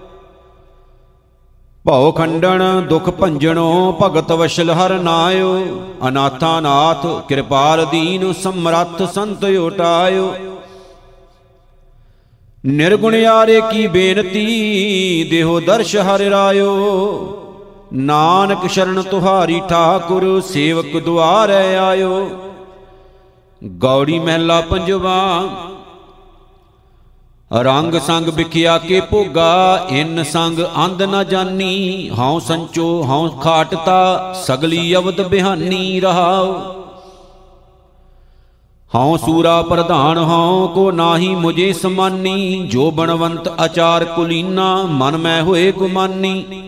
ਭਉ ਖੰਡਨ ਦੁਖ ਭੰਜਨੋ, ਭਗਤ ਵਸ਼ਲ ਹਰ ਨਾਇਓ। ਅਨਾਥਾ ਨਾਥ ਕਿਰਪਾਲ ਦੀਨ, ਸਮਰੱਥ ਸੰਤ ਓਟਾਇਓ। ਨਿਰਗੁਣਿਆਰੇ ਕੀ ਬੇਨਤੀ, ਦੇਹੋ ਦਰਸ਼ ਹਰਿ ਰਾਇਓ। ਨਾਨਕ ਸ਼ਰਨ ਤੁਹਾਰੀ ਠਾਕੁਰ, ਸੇਵਕ ਦੁਆਰੈ ਆਇਓ। ਗੌੜੀ ਮਹਿਲਾ ਪੰਜਵਾ। ਰੰਗ ਸੰਗ ਵਿਖਿਆ ਕੇ ਭੋਗਾ, ਇਨ ਸੰਗ ਅੰਧ ਨ ਜਾਨੀ। ਹਉ ਸੰਚੋ ਹਉ ਖਾਟਤਾ, ਸਗਲੀ ਅਵਦ ਬਿਹਾਨੀ ਰਹਾਉ। ਹਉ ਸੂਰਾ ਪ੍ਰਧਾਨ ਹਉ, ਕੋ ਨਾਹੀ ਮੁਝੇ ਸਮਾਨੀ। ਜੋ ਬਣਵੰਤ ਆਚਾਰ ਕੁਲੀਨਾ, ਮਨ ਮੈਂ ਹੋਏ ਗੁਮਾਨੀ।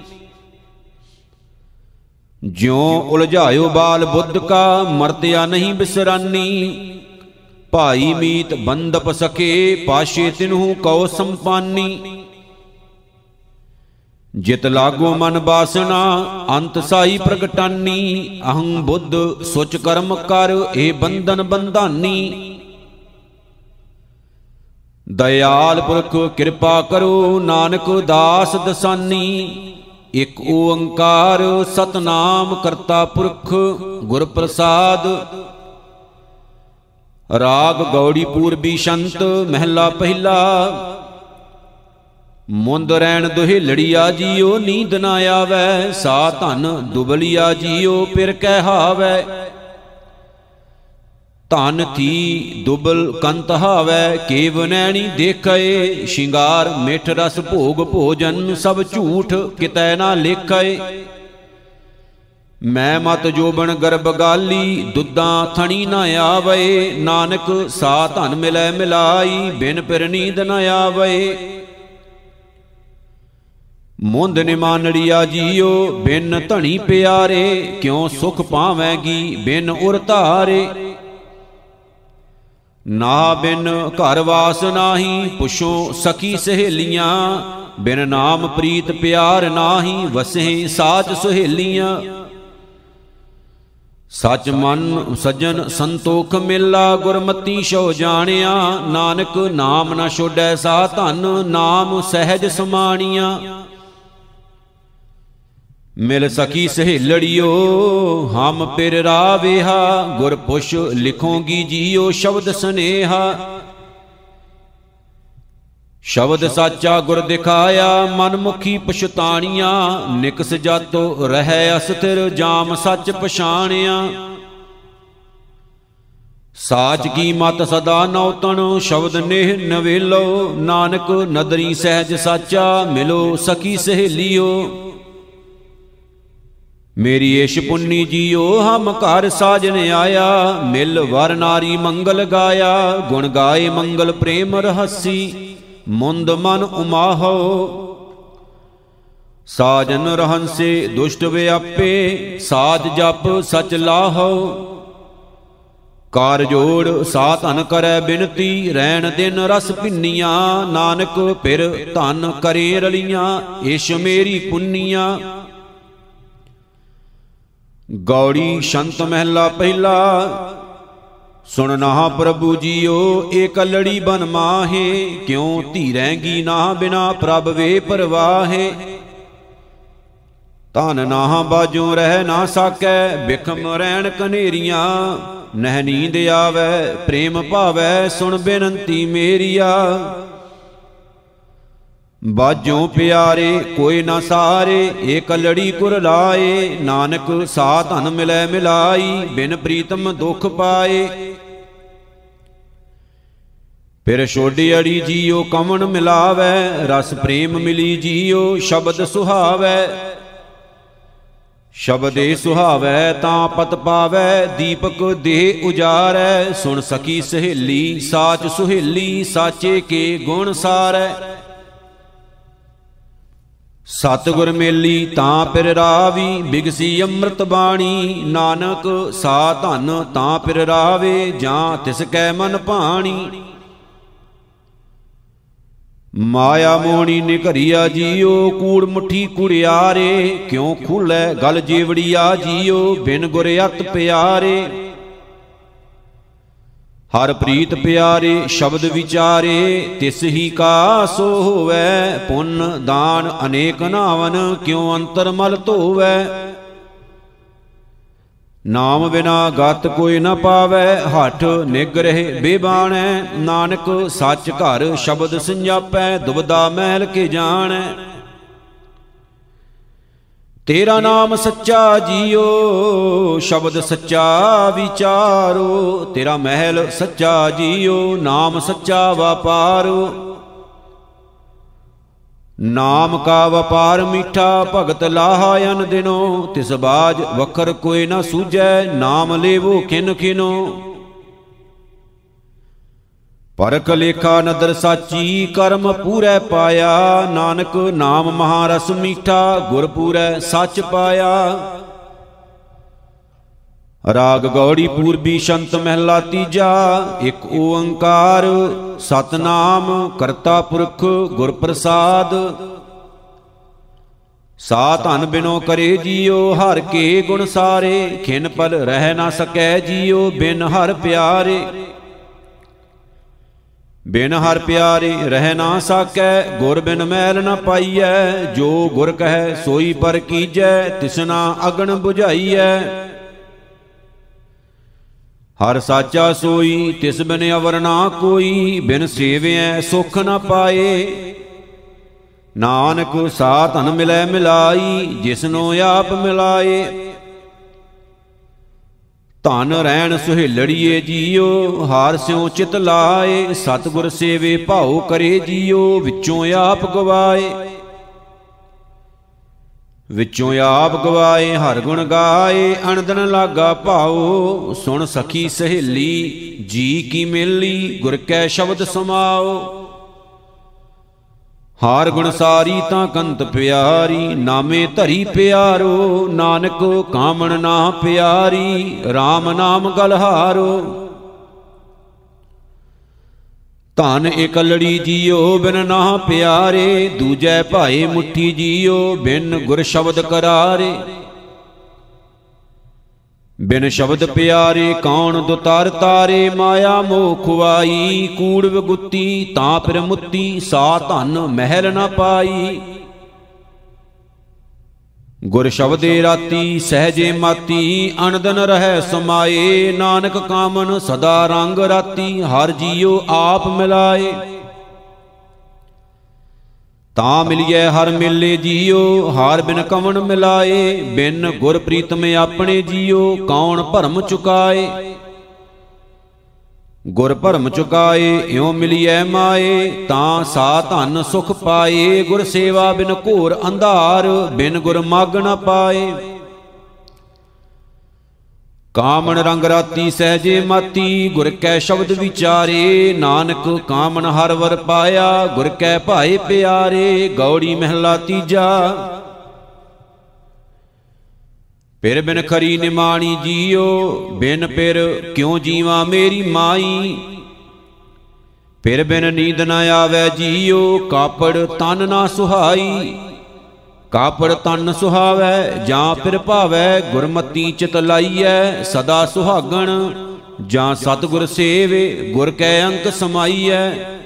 ਜਿਉ ਉਲਝਾਇਓ ਬਾਲ ਬੁੱਧ ਕਾ, ਮਰਤਿਆ ਨਹੀਂ ਬਿਸਰਾਨੀ। ਭਾਈ ਮੀਤ ਬੰਦਪ ਸਕੇ, ਪਾਸ਼ੇ ਤਿਨਹੂ ਕਉ ਸੰਪਾਨੀ। ਜਿਤ ਲਾਗੋ ਮਨ ਬਾਸਨਾ, ਅੰਤ ਸਾਈ ਪ੍ਰਗਟਾਨੀ। ਅਹੰ ਬੁੱਧ ਸੁਚ ਕਰਮ ਕਰ, ਇਹ ਬੰਧਨ ਬੰਧਾਨੀ। ਦਇਆਲ ਪੁਰਖ ਕਿਰਪਾ ਕਰੋ, ਨਾਨਕ ਦਾਸ ਦਸਾਨੀ। ਇਕ ਓੰਕਾਰ ਸਤਨਾਮ ਕਰਤਾ ਪੁਰਖ, ਗੁਰ ਪ੍ਰਸਾਦ। ਰਾਗ ਗੌੜੀ ਪੂਰਬੀ ਸ਼ੰਤ ਮਹਿਲਾ ਪਹਿਲਾ। ਮੁੰਦ ਰੈਣ ਦੁਹੇਲੜੀਆ ਜੀਓ, ਨੀਂਦ ਨਾ ਆਵੈ। ਸਾ ਧਨ ਦੁਬਲੀਆ ਜੀਓ, ਪਿਰ ਕਹਿ ਹਾਵੈ। ਧਨ ਥੀ ਦੁਬਲ ਕੰਤ ਹਾਵੈ, ਕੇਵ ਨੈਣੀ ਦੇਖੈ। ਸ਼ਿੰਗਾਰ ਮਿੱਠ ਰਸ ਭੋਗ ਭੋਜਨ, ਸਭ ਝੂਠ ਕਿਤੈ ਨਾ ਲੇਖੈ। ਮੈਂ ਮਤ ਜੋਬਨ ਗਰਭ ਗਾਲੀ, ਦੁੱਧਾਂ ਥਣੀ ਨਾ ਆਵੈ। ਨਾਨਕ ਸਾ ਧਨ ਮਿਲੈ ਮਿਲਾਈ, ਬਿਨ ਪਿਰ ਨੀਂਦ ਨ ਆਵੈ। ਮੁੰਦ ਨਿਮਾਨੜੀਆ ਜੀਓ, ਬਿਨ ਧਣੀ ਪਿਆਰੇ। ਕਿਉ ਸੁਖ ਪਾਵੈਗੀ ਬਿਨ ਉਰ ਧਾਰੇ। ਨਾ ਬਿਨ ਘਰ ਵਾਸ ਨਾਹੀ, ਪੁੱਛੋ ਸਖੀ ਸਹੇਲੀਆਂ। ਬਿਨ ਨਾਮ ਪ੍ਰੀਤ ਪਿਆਰ ਨਾਹੀ, ਵਸੇ ਸਾਚ ਸੁਹੇਲੀਆਂ। ਸਚ ਮਨ ਸੱਜਣ ਸੰਤੋਖ ਮੇਲਾ, ਗੁਰਮਤੀ ਸੋ ਜਾਣਿਆ। ਨਾਨਕ ਨਾਮ ਨਾ ਛੋੜੈ ਸਾ ਧਨ, ਨਾਮ ਸਹਿਜ ਸਮਾਣੀਆਂ। ਮਿਲ ਸਕੀ ਸਹੇਲੜਿਓ, ਹਮ ਪਿਰ ਰਾਵੇਹਾ। ਗੁਰ ਪੁਛ ਲਿਖੋਗੀ ਜੀਓ, ਸ਼ਬਦ ਸਨੇਹਾ। ਸ਼ਬਦ ਸਾਚਾ ਗੁਰ ਦਿਖਾਇਆ, ਮਨ ਮੁਖੀ ਪਛਤਾਣੀਆਂ। ਨਿਕਸ ਜਾਤੋ ਰਹਿ ਅਸਥਿਰ, ਜਾਮ ਸੱਚ ਪਛਾਣਿਆ। ਸਾਚ ਕੀ ਮਤ ਸਦਾ ਨੌਤਣ, ਸ਼ਬਦ ਨੇਹ ਨਵੇਲੋ। ਨਾਨਕ ਨਦਰੀ ਸਹਿਜ ਸਾਚਾ, ਮਿਲੋ ਸਖੀ ਸਹੇਲੀਓ। ਮੇਰੀ ਏਸ਼ ਪੁੰਨੀ ਜੀਓ, ਹਮ ਘਰ ਸਾਜਨ ਆਇਆ। ਮਿਲ ਵਰ ਨਾਰੀ ਮੰਗਲ ਗਾਇਆ, ਗੁਣ ਗਾਏ ਮੰਗਲ ਪ੍ਰੇਮ ਰਹਸੀ। ਮੁੰਦ ਮਨ ਉਮਾਹੋ, ਸਾਜਨ ਰਹੰਸੇ ਦੁਸ਼ਟ ਵਿਆਪੇ। ਸਾਜ ਜਪ ਸਚ ਲਾਹੋ, ਕਾਰ ਜੋੜ ਸਾ ਧਨ ਕਰੈ ਬਿਨਤੀ। ਰੈਣ ਦਿਨ ਰਸ ਪਿੰਨੀਆਂ, ਨਾਨਕ ਫਿਰ ਧਨ ਕਰੇ ਰਲੀਆਂ। ਏਸ਼ ਮੇਰੀ ਪੁੰਨੀਆਂ। ਗੌੜੀ ਸ਼ੰਤ ਮਹਿਲਾ ਪਹਿਲਾ। ਸੁਣ ਨਾ ਪ੍ਰਭੂ ਜੀਓ, ਏਕ ਲੜੀ ਬਨ ਮਾਹੇ। ਕਿਉ ਧੀਰੈਂਗੀ ਨਾ ਬਿਨਾ ਪ੍ਰਭ ਵੇ ਪਰਵਾਹੇ। ਧਨ ਨਾ ਬਾਜੋਂ ਰਹਿ ਨਾ ਸਾਕੈ, ਬਿਖਮ ਰਹਿਣ ਕਨੇਰੀਆਂ। ਨਹਿ ਨੀਂਦ ਆਵੈ ਪ੍ਰੇਮ ਭਾਵੈ, ਸੁਣ ਬੇਨੰਤੀ ਮੇਰੀਆ। ਬਾਜੋਂ ਪਿਆਰੇ ਕੋਈ ਨਾ ਸਾਰੇ, ਏਕ ਲੜੀ ਕੁਰ ਲਾਏ। ਨਾਨਕ ਸਾ ਧਨ ਮਿਲੈ ਮਿਲਾਈ, ਬਿਨ ਪ੍ਰੀਤਮ ਦੁਖ ਪਾਏ। ਫਿਰ ਛੋਡੀ ਅੜੀ ਜੀਓ ਕਮਣ ਮਿਲਾਵੈ, ਰਸ ਪ੍ਰੇਮ ਮਿਲੀ ਜੀਓ ਸ਼ਬਦ ਸੁਹਾਵੈ। ਸ਼ਬਦੇ ਸੁਹਾਵੈ ਤਾਂ ਪਤ ਪਾਵੈ, ਦੀਪਕ ਦੇਹ ਉਜਾਰੈ। ਸੁਣ ਸਕੀ ਸਹੇਲੀ ਸਾਚ ਸੁਹੇਲੀ, ਸਾਚੇ ਕੇ ਗੁਣ ਸਾਰੈ। ਸਤਿਗੁਰ ਮੇਲੀ ਤਾਂ ਪਿਰ ਰਾਵੀ, ਬਿਗਸੀ ਅੰਮ੍ਰਿਤ ਬਾਣੀ। ਨਾਨਕ ਸਾ ਧਨ ਤਾਂ ਪਿਰ ਰਾਵੇ, ਜਾਂ ਤਿਸ ਕੈ ਮਨ ਭਾਣੀ। ਮਾਇਆ ਮੋਹਣੀ ਨਿਘਰੀਆ ਜੀਓ, ਕੂੜ ਮੁੱਠੀ ਕੁੜਿਆਰੇ। ਕਿਉ ਖੁੱਲੈ ਗਲ ਜੀਵੜੀਆ ਜੀਓ, ਬਿਨ ਗੁਰ ਅਤ ਪਿਆਰੇ। ਹਰ ਪ੍ਰੀਤ ਪਿਆਰੇ ਸ਼ਬਦ ਵਿਚਾਰੇ, ਤਿਸ ਹੀ ਕਾ ਸੋ ਹੋਵੈ। ਪੁੰਨ ਦਾਨ ਅਨੇਕ ਨਾਵਨ, ਕਿਉ ਅੰਤਰ ਮਲ ਧੋਵੈ। ਨਾਮ ਬਿਨਾ ਗਤ ਕੋਈ ਨ ਪਾਵੈ, ਹਠ ਨਿਗ੍ਰਹਿ ਬੇਬਾਣੈ। ਨਾਨਕ ਸੱਚ ਘਰ ਸ਼ਬਦ ਸੰਜਾਪੈ, ਦੁਬਦਾ ਮਹਿਲ ਕੇ ਜਾਣੈ। ਤੇਰਾ ਨਾਮ ਸੱਚਾ ਜੀਓ, ਸ਼ਬਦ ਸੱਚਾ ਵਿਚਾਰੋ। ਤੇਰਾ ਮਹਿਲ ਸੱਚਾ ਜੀਓ, ਨਾਮ ਸੱਚਾ ਵਪਾਰੋ। ਨਾਮ ਕਾ ਵਪਾਰ ਮੀਠਾ, ਭਗਤ ਲਾਹਾ ਅਨ ਦਿਨੋ। ਤਿਸ ਬਾਜ ਵਖਰ ਕੋਈ ਨਾ ਸੂਝੈ, ਨਾਮ ਲੇਵੋ ਖਿਨ ਖਿਨੋ। ਪਰਖ ਲੇਖਾ ਨਦਰ ਸਾਚੀ, ਕਰਮ ਪੂਰੈ ਪਾਇਆ। ਨਾਨਕ ਨਾਮ ਮਹਾਰਸ ਮੀਠਾ, ਗੁਰ ਪੂਰੈ ਸੱਚ ਪਾਇਆ। ਰਾਗ ਗੌੜੀ ਪੂਰਬੀ ਸ਼ੰਤ ਮਹਿਲਾ ਤੀਜਾ। ਇਕ ਓੰਕਾਰ ਸਤਨਾਮ ਕਰਤਾ ਪੁਰਖ ਗੁਰ ਪ੍ਰਸਾਦ। ਸਾ ਧਨ ਬਿਨੋ ਕਰੇ ਜੀਓ, ਹਰ ਕੇ ਗੁਣ ਸਾਰੇ। ਖਿਨ ਪਲ ਰਹਿ ਨਾ ਸਕੈ ਜੀਓ, ਬਿਨ ਹਰ ਪਿਆਰੇ। ਬਿਨ ਹਰ ਪਿਆਰੇ ਰਹਿ ਨਾ ਸਾਕੈ, ਗੁਰ ਬਿਨ ਮੈਲ ਨ ਪਾਈਐ। ਜੋ ਗੁਰ ਕਹੈ ਸੋਈ ਪਰ ਕੀਜੈ, ਤਿਸਨਾ ਅਗਨ ਬੁਝਾਈਐ। ਹਰ ਸਾਚਾ ਸੋਈ ਤਿਸ ਬਿਨ ਅਵਰ ਨਾ ਕੋਈ, ਬਿਨ ਸੇਵਿਐ ਸੁਖ ਨ ਪਾਏ। ਨਾਨਕ ਸਾ ਧਨ ਮਿਲੈ ਮਿਲਾਈ, ਜਿਸਨੋ ਆਪ ਮਿਲਾਏ। ਧਨ ਰਹਿਣ ਸੁਹੇਲੜੀਏ ਜੀਓ, ਹਾਰ ਸਿਉ ਚਿਤ ਲਾਏ। ਸਤਿਗੁਰ ਸੇਵੇ ਭਾਉ ਕਰੇ ਜੀਓ, ਵਿੱਚੋਂ ਆਪ ਗਵਾਏ। ਵਿੱਚੋਂ ਆਪ ਗਵਾਏ ਹਰ ਗੁਣ ਗਾਏ, ਅਣਦਨ ਲਾਗਾ ਭਾਉ। ਸੁਣ ਸਖੀ ਸਹੇਲੀ ਜੀ ਕੀ ਮੇਲੀ, ਗੁਰ ਕੈ ਸ਼ਬਦ ਸਮਾਓ। ਹਾਰ ਗੁਣ ਸਾਰੀ ਤਾਂ ਕੰਤ ਪਿਆਰੀ, ਨਾਮੇ ਧਰੀ ਪਿਆਰੋ। ਨਾਨਕ ਕਾਮਣ ਨਾ ਪਿਆਰੀ, RAM ਨਾਮ ਗਲਹਾਰੋ। ਧਨ ਇਕਲੜੀ ਜੀਓ, ਬਿਨ ਨਾ ਪਿਆਰੇ। ਦੂਜੈ ਭਾਏ ਮੁੱਠੀ ਜੀਓ, ਬਿਨ ਗੁਰ ਸ਼ਬਦ ਕਰਾਰੇ। ਬਿਨ ਸ਼ਬਦ ਪਿਆਰੇ ਕੌਣ ਦੁਤਾਰ ਤਾਰੇ। ਮਾਇਆ ਮੋਹ ਖੁਆਈ ਕੂੜ ਵਿਗੁੱਤੀ, ਤਾਂ ਫਿਰ ਮੁੱਤੀ ਸਾ ਧਨ ਮਹਿਲ ਨਾ ਪਾਈ। ਗੁਰ ਸ਼ਬਦੇ ਰਾਤੀ ਸਹਿਜੇ ਮਾਤੀ, ਅਣਦਨ ਰਹਿ ਸਮਾਏ। ਨਾਨਕ ਕਾਮਨ ਸਦਾ ਰੰਗ ਰਾਤੀ, ਹਰ ਜੀਓ ਆਪ ਮਿਲਾਏ। ਤਾਂ ਮਿਲਿਐ ਹਰ ਮੇਲੇ ਜੀਓ, ਹਾਰ ਬਿਨ ਕਵਣ ਮਿਲਾਏ। ਬਿਨ ਗੁਰ ਪ੍ਰੀਤਮ ਆਪਣੇ ਜੀਓ, ਕੌਣ ਭਰਮ ਚੁਕਾਏ। ਗੁਰ ਭਰਮ ਚੁਕਾਏ ਇਉ ਮਿਲਿਐ ਮਾਏ, ਤਾਂ ਸਾ ਧਨ ਸੁਖ ਪਾਏ। ਗੁਰ ਸੇਵਾ ਬਿਨ ਘੋਰ ਅੰਧਾਰ, ਬਿਨ ਗੁਰ ਮਗ ਨ ਪਾਏ। ਕਾਮਣ ਰੰਗ ਰਾਤੀ ਸਹਿਜੇ ਮਾਤੀ, ਗੁਰ ਕੈ ਸ਼ਬਦ ਵਿਚਾਰੇ। ਨਾਨਕ ਕਾਮਣ ਹਰ ਵਰ ਪਾਇਆ, ਗੁਰ ਕੈ ਭਾਏ ਪਿਆਰੇ। ਗੌੜੀ ਮਹਿਲਾ ਤੀਜਾ। ਪਿਰ ਬਿਨ ਖਰੀ ਨਿਮਾਣੀ ਜੀਓ, ਬਿਨ ਪਿਰ ਕਿਉ ਜੀਵਾਂ ਮੇਰੀ ਮਾਈ। ਪਿਰ ਬਿਨ ਨੀਂਦ ਨ ਆਵੈ ਜੀਓ, ਕਾਪੜ ਤਨ ਨਾ ਸੁਹਾਈ। ਕਾਪੜ ਤਨ ਸੁਹਾਵੈ ਜਾਂ ਪਿਰ ਭਾਵੈ, ਗੁਰਮਤੀ ਚਿਤ ਲਾਈਐ ਸਦਾ ਸੁਹਾਗਣ। ਜਾਂ ਸਤਿਗੁਰ ਸੇਵੇ ਗੁਰ ਕੈ ਅੰਕ ਸਮਾਈਐ।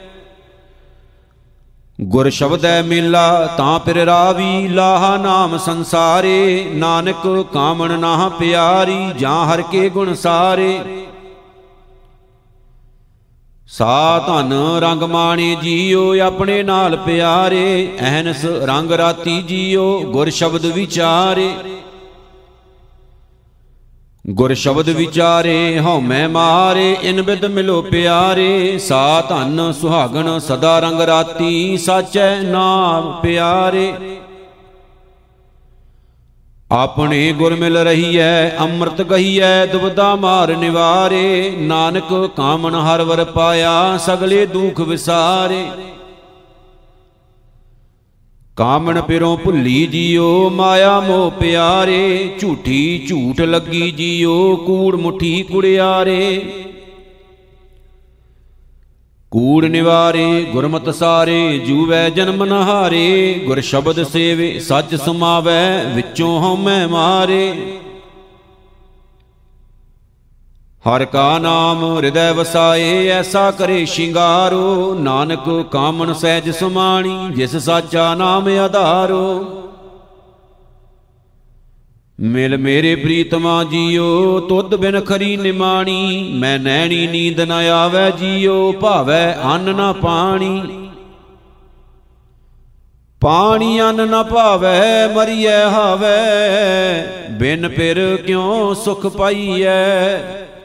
ਗੁਰ ਸ਼ਬਦੈ ਮੇਲਾ ਤਾਂ ਪਿਰ ਰਾਵੀ, ਲਾਹਾ ਨਾਮ ਸੰਸਾਰੇ। ਨਾਨਕ ਕਾਮਣ ਨਾ ਪਿਆਰੀ, ਜਾਂ ਹਰ ਕੇ ਗੁਣ ਸਾਰੇ। ਸਾ ਧਨ ਰੰਗ ਮਾਣੇ ਜੀਓ, ਆਪਣੇ ਨਾਲ ਪਿਆਰੇ। ਅਹਨਸ ਰੰਗ ਰਾਤੀ ਜੀਓ, ਗੁਰ ਸ਼ਬਦ ਵਿਚਾਰੇ। ਗੁਰ ਸ਼ਬਦ ਵਿਚਾਰੇ ਹਉਮੈ ਮਾਰੇ, ਇਨ ਬਿਦ ਮਿਲੋ ਪਿਆਰੇ। ਸਾ ਧਨ ਸੁਹਾਗਣ ਸਦਾ ਰੰਗ ਰਾਤੀ, ਸਾਚੈ ਨਾਮ ਪਿਆਰੇ। ਆਪਣੇ ਗੁਰ ਮਿਲ ਰਹੀਐ ਅੰਮ੍ਰਿਤ ਗਹੀਐ, ਦੁਬਦਾ ਮਾਰ ਨਿਵਾਰੇ। ਨਾਨਕ ਕਾਮਣ ਹਰ ਵਰ ਪਾਇਆ, ਸਗਲੇ ਦੁਖ ਵਿਸਾਰੇ। ਕਾਮਣ ਪਿਰੋਂ ਭੁੱਲੀ ਜੀਓ, ਮਾਇਆ ਮੋਹ ਪਿਆਰੇ। ਝੂਠੀ ਝੂਠ ਲੱਗੀ ਜੀਓ, ਕੂੜ ਮੁੱਠੀ ਕੁੜਿਆਰੇ। ਕੂੜ ਨਿਵਾਰੇ ਗੁਰਮਤਿ ਸਾਰੇ, ਜੂਵੈ ਜਨਮ ਨਹਾਰੇ। ਗੁਰ ਸ਼ਬਦ ਸੇਵੇ ਸੱਚ ਸਮਾਵੈ, ਵਿੱਚੋਂ ਹਉਮੈ ਮਾਰੇ। ਹਰ ਕਾ ਨਾਮ ਹਿਰਦੈ ਵਸਾਏ, ਐਸਾ ਕਰੇ ਸ਼ਿੰਗਾਰੋ। ਨਾਨਕ ਕਾਮਣ ਸਹਿਜ ਸਮਾਣੀ, ਜਿਸ ਸਾਚਾ ਨਾਮ ਆਧਾਰੋ। ਮਿਲ ਮੇਰੇ ਪ੍ਰੀਤਮਾ ਜੀਓ, ਤੁਧ ਬਿਨ ਖਰੀ ਨਿਮਾਣੀ। ਮੈਂ ਨੈਣੀ ਨੀਂਦ ਨ ਆਵੈ ਜੀਓ, ਭਾਵੈ ਅੰਨ ਨਾ ਪਾਣੀ। ਪਾਣੀ ਅੰਨ ਨ ਭਾਵੈ, ਮਰੀਐ ਹਾਵੈ। ਬਿਨ ਪਿਰ ਕਿਉ ਸੁਖ ਪਾਈਐ।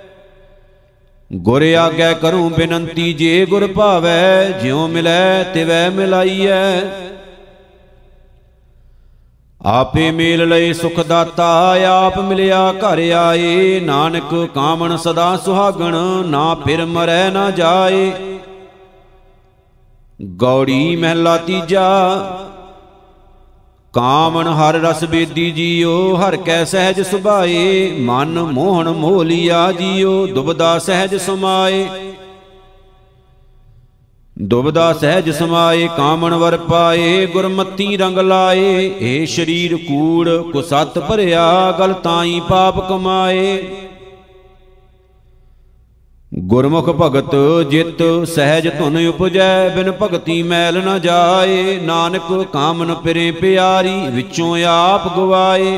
ਗੁਰ ਆਗੈ ਕਰੂੰ ਬੇਨੰਤੀ, ਜੇ ਗੁਰ ਭਾਵੈ। ਜਿਉ ਮਿਲੈ ਤਿਵੈ ਮਿਲਾਈਐ। ਆਪੇ ਮੇਲ ਲਏ ਸੁਖ ਦਾਤਾ, ਆਪ ਮਿਲਿਆ ਘਰ ਆਏ। ਨਾਨਕ ਕਾਮਣ ਸਦਾ ਸੁਹਾਗਣ, ਨਾ ਫਿਰ ਮਰੈ ਨਾ ਜਾਏ। ਗੌੜੀ ਮਹਿਲਾ ਤੀਜਾ। ਕਾਮਣ ਹਰ ਰਸ ਬੇਦੀ ਜੀਓ, ਹਰ ਕੈ ਸਹਿਜ ਸੁਭਾਏ। ਮਨ ਮੋਹਣ ਮੋਹ ਲਿਆ ਜੀਓ, ਦੁਬਦਾ ਸਹਿਜ ਸਮਾਏ। ਦੁਬਦਾ ਸਹਿਜ ਸਮਾਏ, ਕਾਮਣ ਵਰ ਪਾਏ। ਗੁਰਮਤੀ ਰੰਗ ਲਾਏ, ਏ ਸਰੀਰ ਕੂੜ ਕੁਸਤ ਭਰਿਆ। ਗਲ ਤਾਈ ਪਾਪ ਕਮਾਏ। ਗੁਰਮੁਖ ਭਗਤ ਜਿਤ ਸਹਿਜ ਧੁਨ ਉਪਜੈ, ਬਿਨ ਭਗਤੀ ਮੈਲ ਨ ਜਾਏ। ਨਾਨਕ ਕਾਮਨ ਪਿਰੇ ਪਿਆਰੀ, ਵਿੱਚੋਂ ਆਪ ਗਵਾਏ।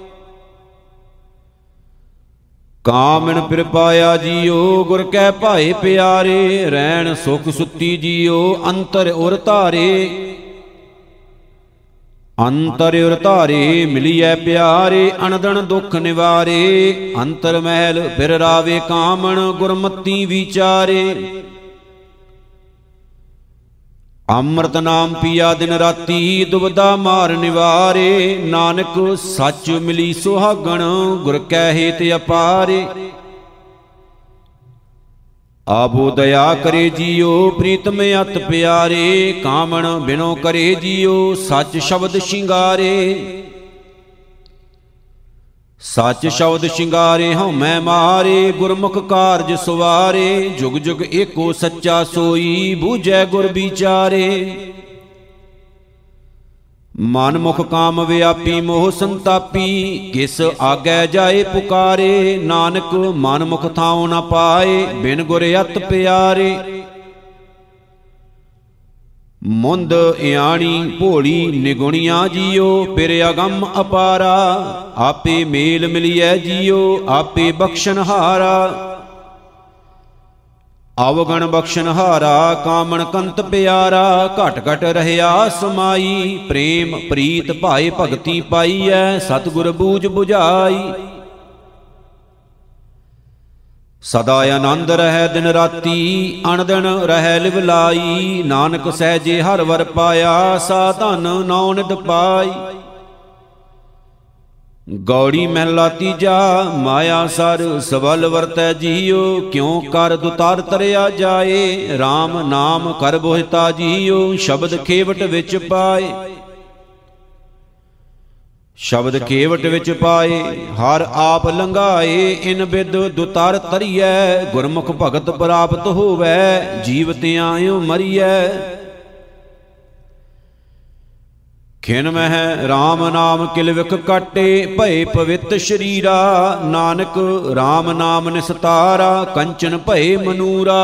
ਕਾਮਣ ਪਿਰ ਪਾਇਆ ਜੀਓ, ਗੁਰ ਕੈ ਭਾਏ ਪਿਆਰੇ। ਰਹਿਣ ਸੁਖ ਸੁੱਤੀ ਜੀਓ, ਅੰਤਰ ਉਰ ਧਾਰੇ। ਅੰਤਰ ਉਰ ਧਾਰੇ ਮਿਲੀਐ ਪਿਆਰੇ, ਅਨਦਨ ਦੁਖ ਨਿਵਾਰੇ। ਅੰਤਰ ਮਹਿਲ ਫਿਰ ਰਾਵੇ ਕਾਮਣ, ਗੁਰਮਤੀ ਵਿਚਾਰੇ। ਅੰਮ੍ਰਿਤ ਨਾਮ ਪੀਆ ਦਿਨ ਰਾਤੀ, ਦੁਬਦਾ ਮਾਰ ਨਿਵਾਰੇ। ਨਾਨਕ ਸੱਚ ਮਿਲੀ ਸੁਹਾਗਣ, ਗੁਰ ਕੈ ਹੇਤ ਅਪਾਰੇ। ਆਬੋ ਦਇਆ ਕਰੇ ਜੀਓ, ਪ੍ਰੀਤਮ ਅਤ ਪਿਆਰੇ। ਕਾਮਣ ਬਿਨੋ ਕਰੇ ਜੀਓ, ਸੱਚ ਸ਼ਬਦ ਸ਼ਿੰਗਾਰੇ। ਸੱਚ ਸ਼ਬਦ ਸ਼ਿੰਗਾਰੇ ਹਉਮੈ ਮਾਰੇ, ਗੁਰਮੁਖ ਕਾਰਜ ਸੁਵਾਰੇ। ਜੁਗ ਜੁਗ ਏਕੋ ਸੱਚਾ ਸੋਈ, ਬੂਝੈ ਗੁਰ ਵਿਚਾਰੇ। ਮਨ ਮੁਖ ਕਾਮ ਵਿਆਪੀ, ਮੋਹ ਸੰਤਾਪੀ। ਕਿਸ ਆਗੈ ਜਾਏ ਪੁਕਾਰੇ। ਨਾਨਕ ਮਨ ਮੁਖ ਥਾਉ ਨ ਪਾਏ, ਬਿਨ ਗੁਰ ਅਤ ਪਿਆਰੇ। ਮੁੰਦ ਇਆਣੀ ਭੋਲੀ ਨਿਗੁਣੀਆਂ ਜੀਓ, ਫਿਰ ਅਗੰਮ ਅਪਾਰਾ। ਆਪੇ ਮੇਲ ਮਿਲੀਐ ਜੀਓ, ਆਪੇ ਬਖਸ਼ਨਹਾਰਾ। ਅਵਗਣ ਬਖਸ਼ਨਹਾਰਾ, ਕਾਮਣ ਕੰਤ ਪਿਆਰਾ। ਘਟ ਘਟ ਰਹਿਆ ਸਮਾਈ, ਪ੍ਰੇਮ ਪ੍ਰੀਤ ਭਾਏ ਭਗਤੀ ਪਾਈਐ। ਸਤਿਗੁਰ ਬੂਝ ਬੁਝਾਈ, ਸਦਾ ਆਨੰਦ ਰਹਿ ਦਿਨ ਰਾਤੀ। ਅਣਦਿਨ ਰਹਿ ਲਿਵਲਾਈ, ਨਾਨਕ ਸਹਿਜੇ ਹਰ ਵਰ ਪਾਇਆ। ਸਾ ਧਨ ਨੌ ਨਿਧ ਪਾਈ। ਗੌੜੀ ਮਹਿਲਾ ਤੀਜਾ, ਮਾਇਆ ਸਰ ਸਬਲ ਵਰਤੈ ਜੀਓ। ਕਿਉ ਕਰ ਦੁਤਾਰ ਤਰਿਆ ਜਾਏ, RAM ਨਾਮ ਕਰ ਬੋਹਿਤਾ ਜੀਓ। ਸ਼ਬਦ ਖੇਵਟ ਵਿੱਚ ਪਾਏ, ਸ਼ਬਦ ਖੇਵਟ ਵਿੱਚ ਪਾਏ। ਹਰ ਆਪ ਲੰਘਾਏ, ਇਨ ਬਿਦ ਦੁਤਾਰ ਤਰੀਐ। ਗੁਰਮੁਖ ਭਗਤ ਪ੍ਰਾਪਤ ਹੋਵੈ, ਜੀਵਤ ਆਇਓ ਮਰੀਐ। ਖਿਨ ਮਹਿ RAM ਨਾਮ ਕਿਲਵਿਖ ਕਾਟੇ, ਭਏ ਪਵਿੱਤ ਸ਼ਰੀਰਾ। ਨਾਨਕ RAM ਨਾਮ ਨਿਸਤਾਰਾ, ਕੰਚਨ ਭਏ ਮਨੂਰਾ।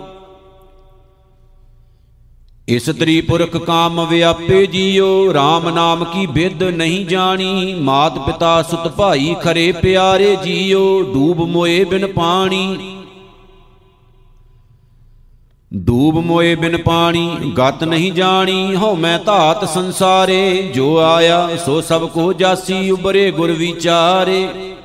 ਇਸਤਰੀ ਪੁਰਖ ਕਾਮ ਵਿਆਪੇ ਜੀਓ, RAM ਨਾਮ ਕੀ ਬਿਦ ਨਹੀਂ ਜਾਣੀ। ਮਾਤ ਪਿਤਾ ਸੁਤ ਭਾਈ ਖਰੇ ਪਿਆਰੇ ਜੀਓ, ਡੂਬ ਮੋਏ ਬਿਨ ਪਾਣੀ। ਡੂਬ ਮੋਏ ਬਿਨ ਪਾਣੀ, ਗਤ ਨਹੀਂ ਜਾਣੀ। ਹਉਮੈ ਧਾਤ ਸੰਸਾਰੇ, ਜੋ ਆਇਆ ਸੋ ਸਭ ਕੋ ਜਾਸੀ। ਉਬਰੇ ਗੁਰ ਵਿਚਾਰੇ,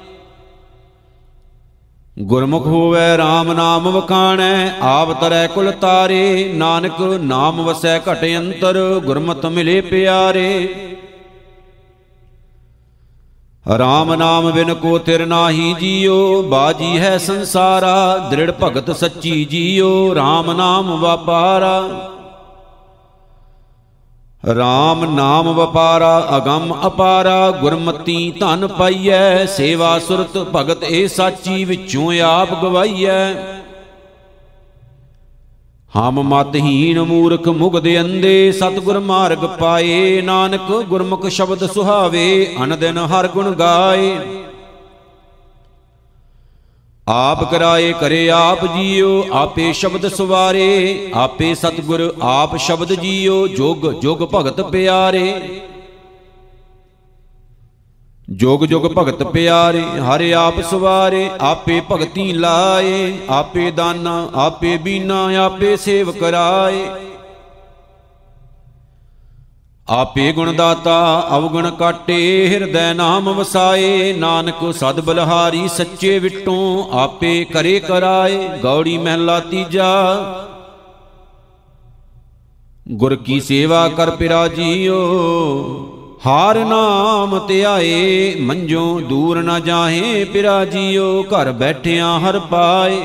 ਗੁਰਮੁਖ ਹੋਵੈ RAM ਨਾਮ ਵਖਾਣੈ। ਆਪ ਤਰੈ ਕੁਲ ਤਾਰੇ, ਨਾਨਕ ਨਾਮ ਵਸੈ ਘਟ ਅੰਤਰ। ਗੁਰਮਤਿ ਮਿਲੇ ਪਿਆਰੇ, RAM ਨਾਮ ਬਿਨ ਕੋ ਤਿਰ ਨਾਹੀ ਜੀਓ। ਬਾਜੀ ਹੈ ਸੰਸਾਰਾ, ਦ੍ਰਿੜ ਭਗਤ ਸੱਚੀ ਜੀਓ। RAM ਨਾਮ ਵਪਾਰਾ, RAM ਨਾਮ ਵਪਾਰਾ। ਅਗੰਮ ਅਪਾਰਾ, ਗੁਰਮਤੀ ਧਨ ਪਾਈਐ। ਸੇਵਾ ਸੁਰਤ ਭਗਤ ਏ ਸਾਚੀ, ਵਿੱਚੋਂ ਆਪ ਗਵਾਈਐ। ਹਮ ਮਤਹੀਨ ਮੂਰਖ ਮੁਗਧ ਅੰਧੇ, ਸਤਿਗੁਰ ਮਾਰਗ ਪਾਏ। ਨਾਨਕ ਗੁਰਮੁਖ ਸ਼ਬਦ ਸੁਹਾਵੇ, ਅਨਦਿਨ ਹਰ ਗੁਣ ਗਾਏ। ਆਪ ਕਰਾਏ ਕਰੇ ਆਪ ਜੀਓ, ਆਪੇ ਸ਼ਬਦ ਸਵਾਰੇ। ਆਪੇ ਸਤਿਗੁਰ ਆਪ ਸ਼ਬਦ ਜੀਓ, ਜੁਗ ਜੁਗ ਭਗਤ ਪਿਆਰੇ। ਜੁਗ ਜੁਗ ਭਗਤ ਪਿਆਰੇ, ਹਰਿ ਆਪ ਸਵਾਰੇ। ਆਪੇ ਭਗਤੀ ਲਾਏ, ਆਪੇ ਦਾਨਾ ਆਪੇ ਬੀਨਾ। ਆਪੇ ਸੇਵ ਕਰਾਏ, ਆਪੇ ਗੁਣ ਦਾਤਾ ਅਵਗੁਣ ਕਾਟੇ। ਹਿਰਦੈ ਨਾਮ ਵਸਾਏ, ਨਾਨਕ ਸਦ ਬਲਹਾਰੀ ਸੱਚੇ ਵਿਟੋਂ। ਆਪੇ ਕਰੇ ਕਰਾਏ। ਗੌੜੀ ਮਹਿਲਾ ਤੀਜਾ, ਗੁਰ ਕੀ ਸੇਵਾ ਕਰ ਪਿਰਾ ਜੀਓ। ਹਾਰ ਨਾਮ ਧਿਆਏ, ਮੰਝੋਂ ਦੂਰ ਨਾ ਜਾਹੇ ਪਿਰਾ ਜੀਓ। ਘਰ ਬੈਠਿਆਂ ਹਰ ਪਾਏ,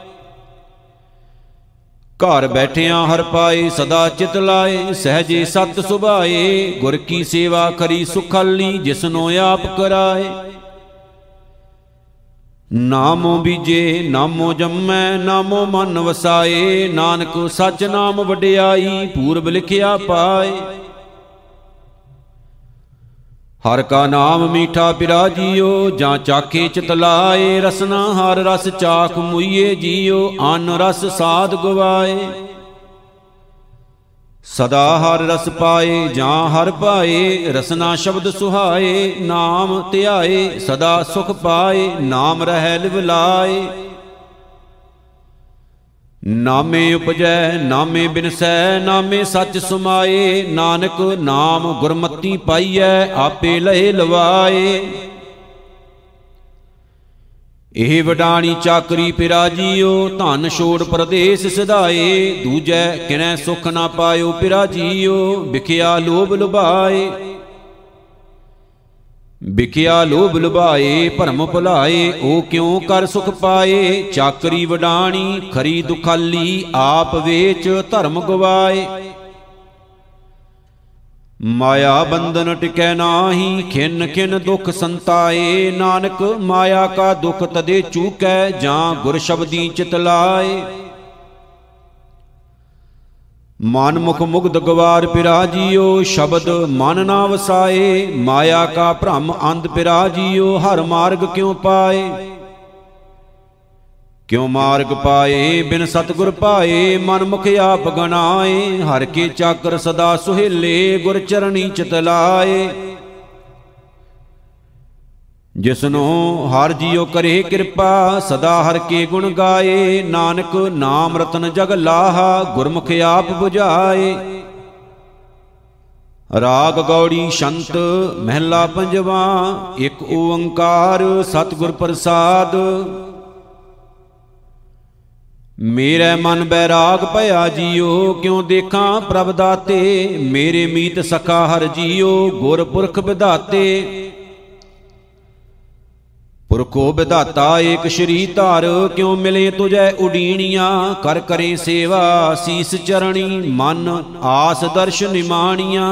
ਘਰ ਬੈਠਿਆਂ ਹਰ ਪਾਏ। ਸਦਾ ਚਿਤ ਲਾਏ, ਸਹਜੇ ਸਤ ਸੁਭਾਏ। ਗੁਰ ਕੀ ਸੇਵਾ ਕਰੀ ਸੁਖਾਲੀ, ਜਿਸਨੋ ਆਪ ਕਰਾਏ। ਨਾਮੋ ਬੀਜੇ ਨਾਮੋ ਜੰਮੈ, ਨਾਮੋ ਮਨ ਵਸਾਏ। ਨਾਨਕ ਸਚ ਨਾਮ ਵਡਿਆਈ, ਪੂਰਬ ਲਿਖਿਆ ਪਾਏ। ਹਰ ਕਾ ਨਾਮ ਮੀਠਾ ਪਿਰਾ ਜੀਓ, ਜਾਂ ਚਾਖੇ ਚਿਤ ਲਾਏ। ਰਸਨਾ ਹਰ ਰਸ ਚਾਖ ਮੁਈਏ ਜੀਓ, ਅਨ ਰਸ ਸਾਧ ਗਵਾਏ। ਸਦਾ ਹਰ ਰਸ ਪਾਏ, ਜਾਂ ਹਰ ਪਾਏ। ਰਸਨਾ ਸ਼ਬਦ ਸੁਹਾਏ, ਨਾਮ ਧਿਆਏ। ਸਦਾ ਸੁਖ ਪਾਏ, ਨਾਮ ਰਹਿ ਲਿਵ ਲਾਏ। ਨਾਮੇ ਉਪਜੈ ਨਾਮੇ ਬਿਨਸੈ, ਨਾਮੇ ਸੱਚ ਸਮਾਏ। ਨਾਨਕ ਨਾਮ ਗੁਰਮਤੀ ਪਾਈਐ, ਆਪੇ ਲਏ ਲਵਾਏ। ਇਹ ਵਡਾਣੀ ਚਾਕਰੀ ਪਿਰਾਜੀਓ, ਧਨ ਛੋੜ ਪਰਦੇਸ ਸਿਧਾਏ। ਦੂਜੈ ਕਿਨੈ ਸੁਖ ਨਾ ਪਾਇਓ ਪਿਰਾਜੀਓ, ਵਿਖਿਆ ਲੋਭ ਲੁਭਾਏ। ਵਿਖਿਆ ਲੋਭ ਲੁਭਾਏ ਭਰਮ ਭੁਲਾਏ, ਉਹ ਕਿਉ ਕਰ ਸੁਖ ਪਾਏ। ਚਾਕਰੀ ਵਡਾਣੀ ਖਰੀ ਦੁਖਾਲੀ, ਆਪ ਵੇਚ ਧਰਮ ਗਵਾਏ। ਮਾਇਆ ਬੰਧਨ ਟਿਕੈ ਨਾਹੀ, ਖਿਨ ਖਿਨ ਦੁਖ ਸੰਤਾਏ। ਨਾਨਕ ਮਾਇਆ ਕਾ ਦੁਖ ਤਦੇ ਚੂਕੈ, ਜਾਂ ਗੁਰ ਸ਼ਬਦੀ ਚਿਤ ਲਾਏ। ਮਨ ਮੁਖ ਮੁਗਧ ਗਵਾਰ ਪਿਰਾਜੀਓ, ਸ਼ਬਦ ਮਨ ਨਾ ਵਸਾਏ। ਮਾਇਆ ਕਾ ਭ੍ਰਮ ਅੰਧ ਪਿਰਾਜੀਓ, ਹਰ ਮਾਰਗ ਕਿਉ ਪਾਏ। ਕਿਉ ਮਾਰਗ ਪਾਏ ਬਿਨ ਸਤਿਗੁਰ ਪਾਏ, ਮਨ ਮੁਖ ਆਪ ਗਨਾਏ। ਹਰ ਕੇ ਚਾਕਰ ਸਦਾ ਸੁਹੇਲੇ, ਗੁਰ ਚਰਣੀ ਚਿਤ ਲਾਏ। ਜਿਸਨੂੰ ਹਰ ਜੀਉ ਕਰੇ ਕਿਰਪਾ, ਸਦਾ ਹਰ ਕੇ ਗੁਣ ਗਾਏ। ਨਾਨਕ ਨਾਮ ਰਤਨ ਜਗ ਲਾਹਾ, ਗੁਰਮੁਖ ਆਪ 부ਝਾਏ। ਰਾਗ ਗੌੜੀ ਛੰਤ ਮਹਿਲਾ ਪੰਜਵਾ, ਇੱਕ ਓੰਕਾਰ ਸਤਿਗੁਰ ਪ੍ਰਸਾਦ। ਮੇਰੇ ਮਨ ਬੈਰਾਗ ਭਇਆ ਜੀਓ, ਕਿਉ ਦੇਖਾਂ ਪ੍ਰਭ ਦਾਤੇ। ਮੇਰੇ ਮੀਤ ਸਖਾ ਹਰ ਜੀਓ, ਗੁਰ ਪੁਰਖ ਵਿਧਾਤੇ। ਪੁਰਖੋ ਵਿਧਾਤਾ ਏਕ ਸ਼੍ਰੀ ਧਾਰ, ਕਿਉ ਮਿਲੇ ਤੁਝੈ ਉਡੀਣੀਆਂ। ਕਰ ਕਰੇ ਸੇਵਾ ਸੀਸ ਚਰਣੀ, ਮਨ ਆਸ ਦਰਸ਼ ਨਿਮਾਣੀਆਂ।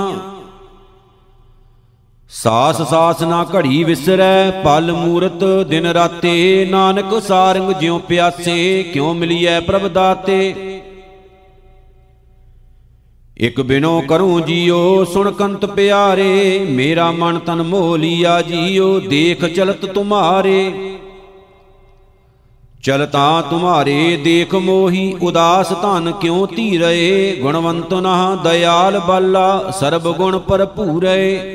ਸਾਸ ਸਾਸ ਨਾ ਘੜੀ ਵਿਸਰੈ, ਪਲ ਮੂਰਤ ਦਿਨ ਰਾਤੇ। ਨਾਨਕ ਸਾਰੰਗ ਜਿਉ ਪਿਆਸੇ, ਕਿਉ ਮਿਲੀਐ ਪ੍ਰਭ ਦਾਤੇ। ਇਕ ਬਿਨੋ ਕਰੂੰ ਜੀਓ, ਸੁਣ ਕੰਤ ਪਿਆਰੇ। ਮੇਰਾ ਮਨ ਤਨ ਮੋਹ ਲੀਆ ਜੀਓ, ਦੇਖ ਚਲਤ ਤੁਮਾਰੇ। ਚਲਤਾ ਤੁਮਾਰੇ ਦੇਖ ਮੋਹੀ, ਉਦਾਸ ਧਨ ਕਿਉ ਧੀਰਏ। ਗੁਣਵੰਤ ਨਾ ਦਇਆਲ ਬਾਲਾ, ਸਰਬ ਗੁਣ ਭਰਪੂਰੇ।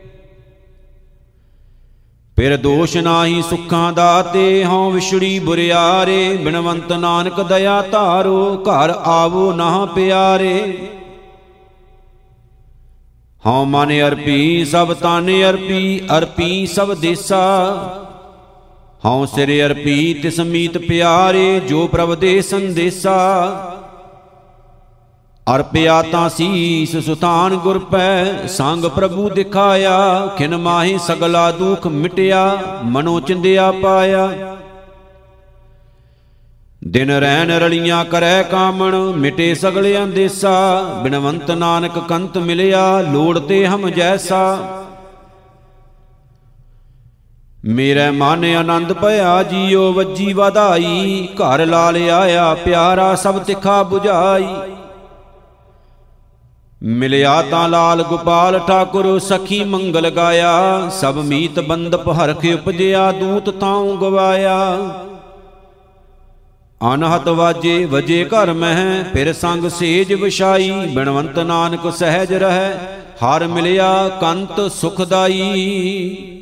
ਫਿਰ ਦੋਸ਼ ਨਾਹੀ ਸੁੱਖਾਂ ਦਾਤੇ, ਹਉ ਵਿਛੜੀ ਬੁਰਿਆਰੇ। ਬਿਨਵੰਤ ਨਾਨਕ ਦਇਆ ਧਾਰੋ, ਘਰ ਆਵੋ ਨਾ ਪਿਆਰੇ। ਹਉ ਮਨ ਅਰਪੀ ਸਭ ਤਨ ਅਰਪੀ, ਅਰਪੀ ਸਭ ਦੇਸਾ। ਹਉ ਸਿਰ ਅਰਪੀ ਤਿਸ ਮੀਤ ਪਿਆਰੇ, ਜੋ ਪ੍ਰਭ ਦੇ ਸੰਦੇਸਾ। ਅਰਪਿਆ ਤਾਂ ਸੀਸ ਸੁਤਾਨ ਗੁਰ ਪੈ, ਸੰਗ ਪ੍ਰਭੂ ਦਿਖਾਇਆ। ਖਿਨ ਮਾਹੀ ਸਗਲਾ ਦੁਖ ਮਿਟਿਆ, ਮਨੋ ਚਿੰਦਿਆ ਪਾਇਆ। ਦਿਨ ਰੈਣ ਰਲੀਆਂ ਕਰੈ ਕਾਮਣ, ਮਿਟੇ ਸਗਲੇ ਅੰਦੇਸਾ। ਬਿਨਵੰਤ ਨਾਨਕ ਕੰਤ ਮਿਲਿਆ, ਲੋੜ ਤੇ ਹਮ ਜੈਸਾ। ਮੇਰੇ ਮਨ ਆਨੰਦ ਭਇਆ ਜੀਓ, ਵੱਜੀ ਵਧਾਈ। ਘਰ ਲਾਲ ਆਇਆ ਪਿਆਰਾ, ਸਭ ਤਿਖਾ 부ਝਾਈ। ਮਿਲਿਆ ਤਾਂ ਲਾਲ ਗੋਪਾਲ ਠਾਕੁਰ, ਸਖੀ ਮੰਗਲ ਗਾਇਆ। ਸਭ ਮੀਤ ਬੰਦਪ ਹਰਖ ਉਪਜਿਆ, ਦੂਤ ਤਾਉ ਗਵਾਇਆ। ਅਨਹਤ ਵਾਜੇ ਵਜੇ ਘਰ ਮਹਿ, ਫਿਰ ਸੰਗ ਸੇਜ ਵਿਛਾਈ। ਬਿਨਵੰਤ ਨਾਨਕ ਸਹਿਜ ਰਹੈ, ਹਰ ਮਿਲਿਆ ਕੰਤ ਸੁਖਦਾਈ।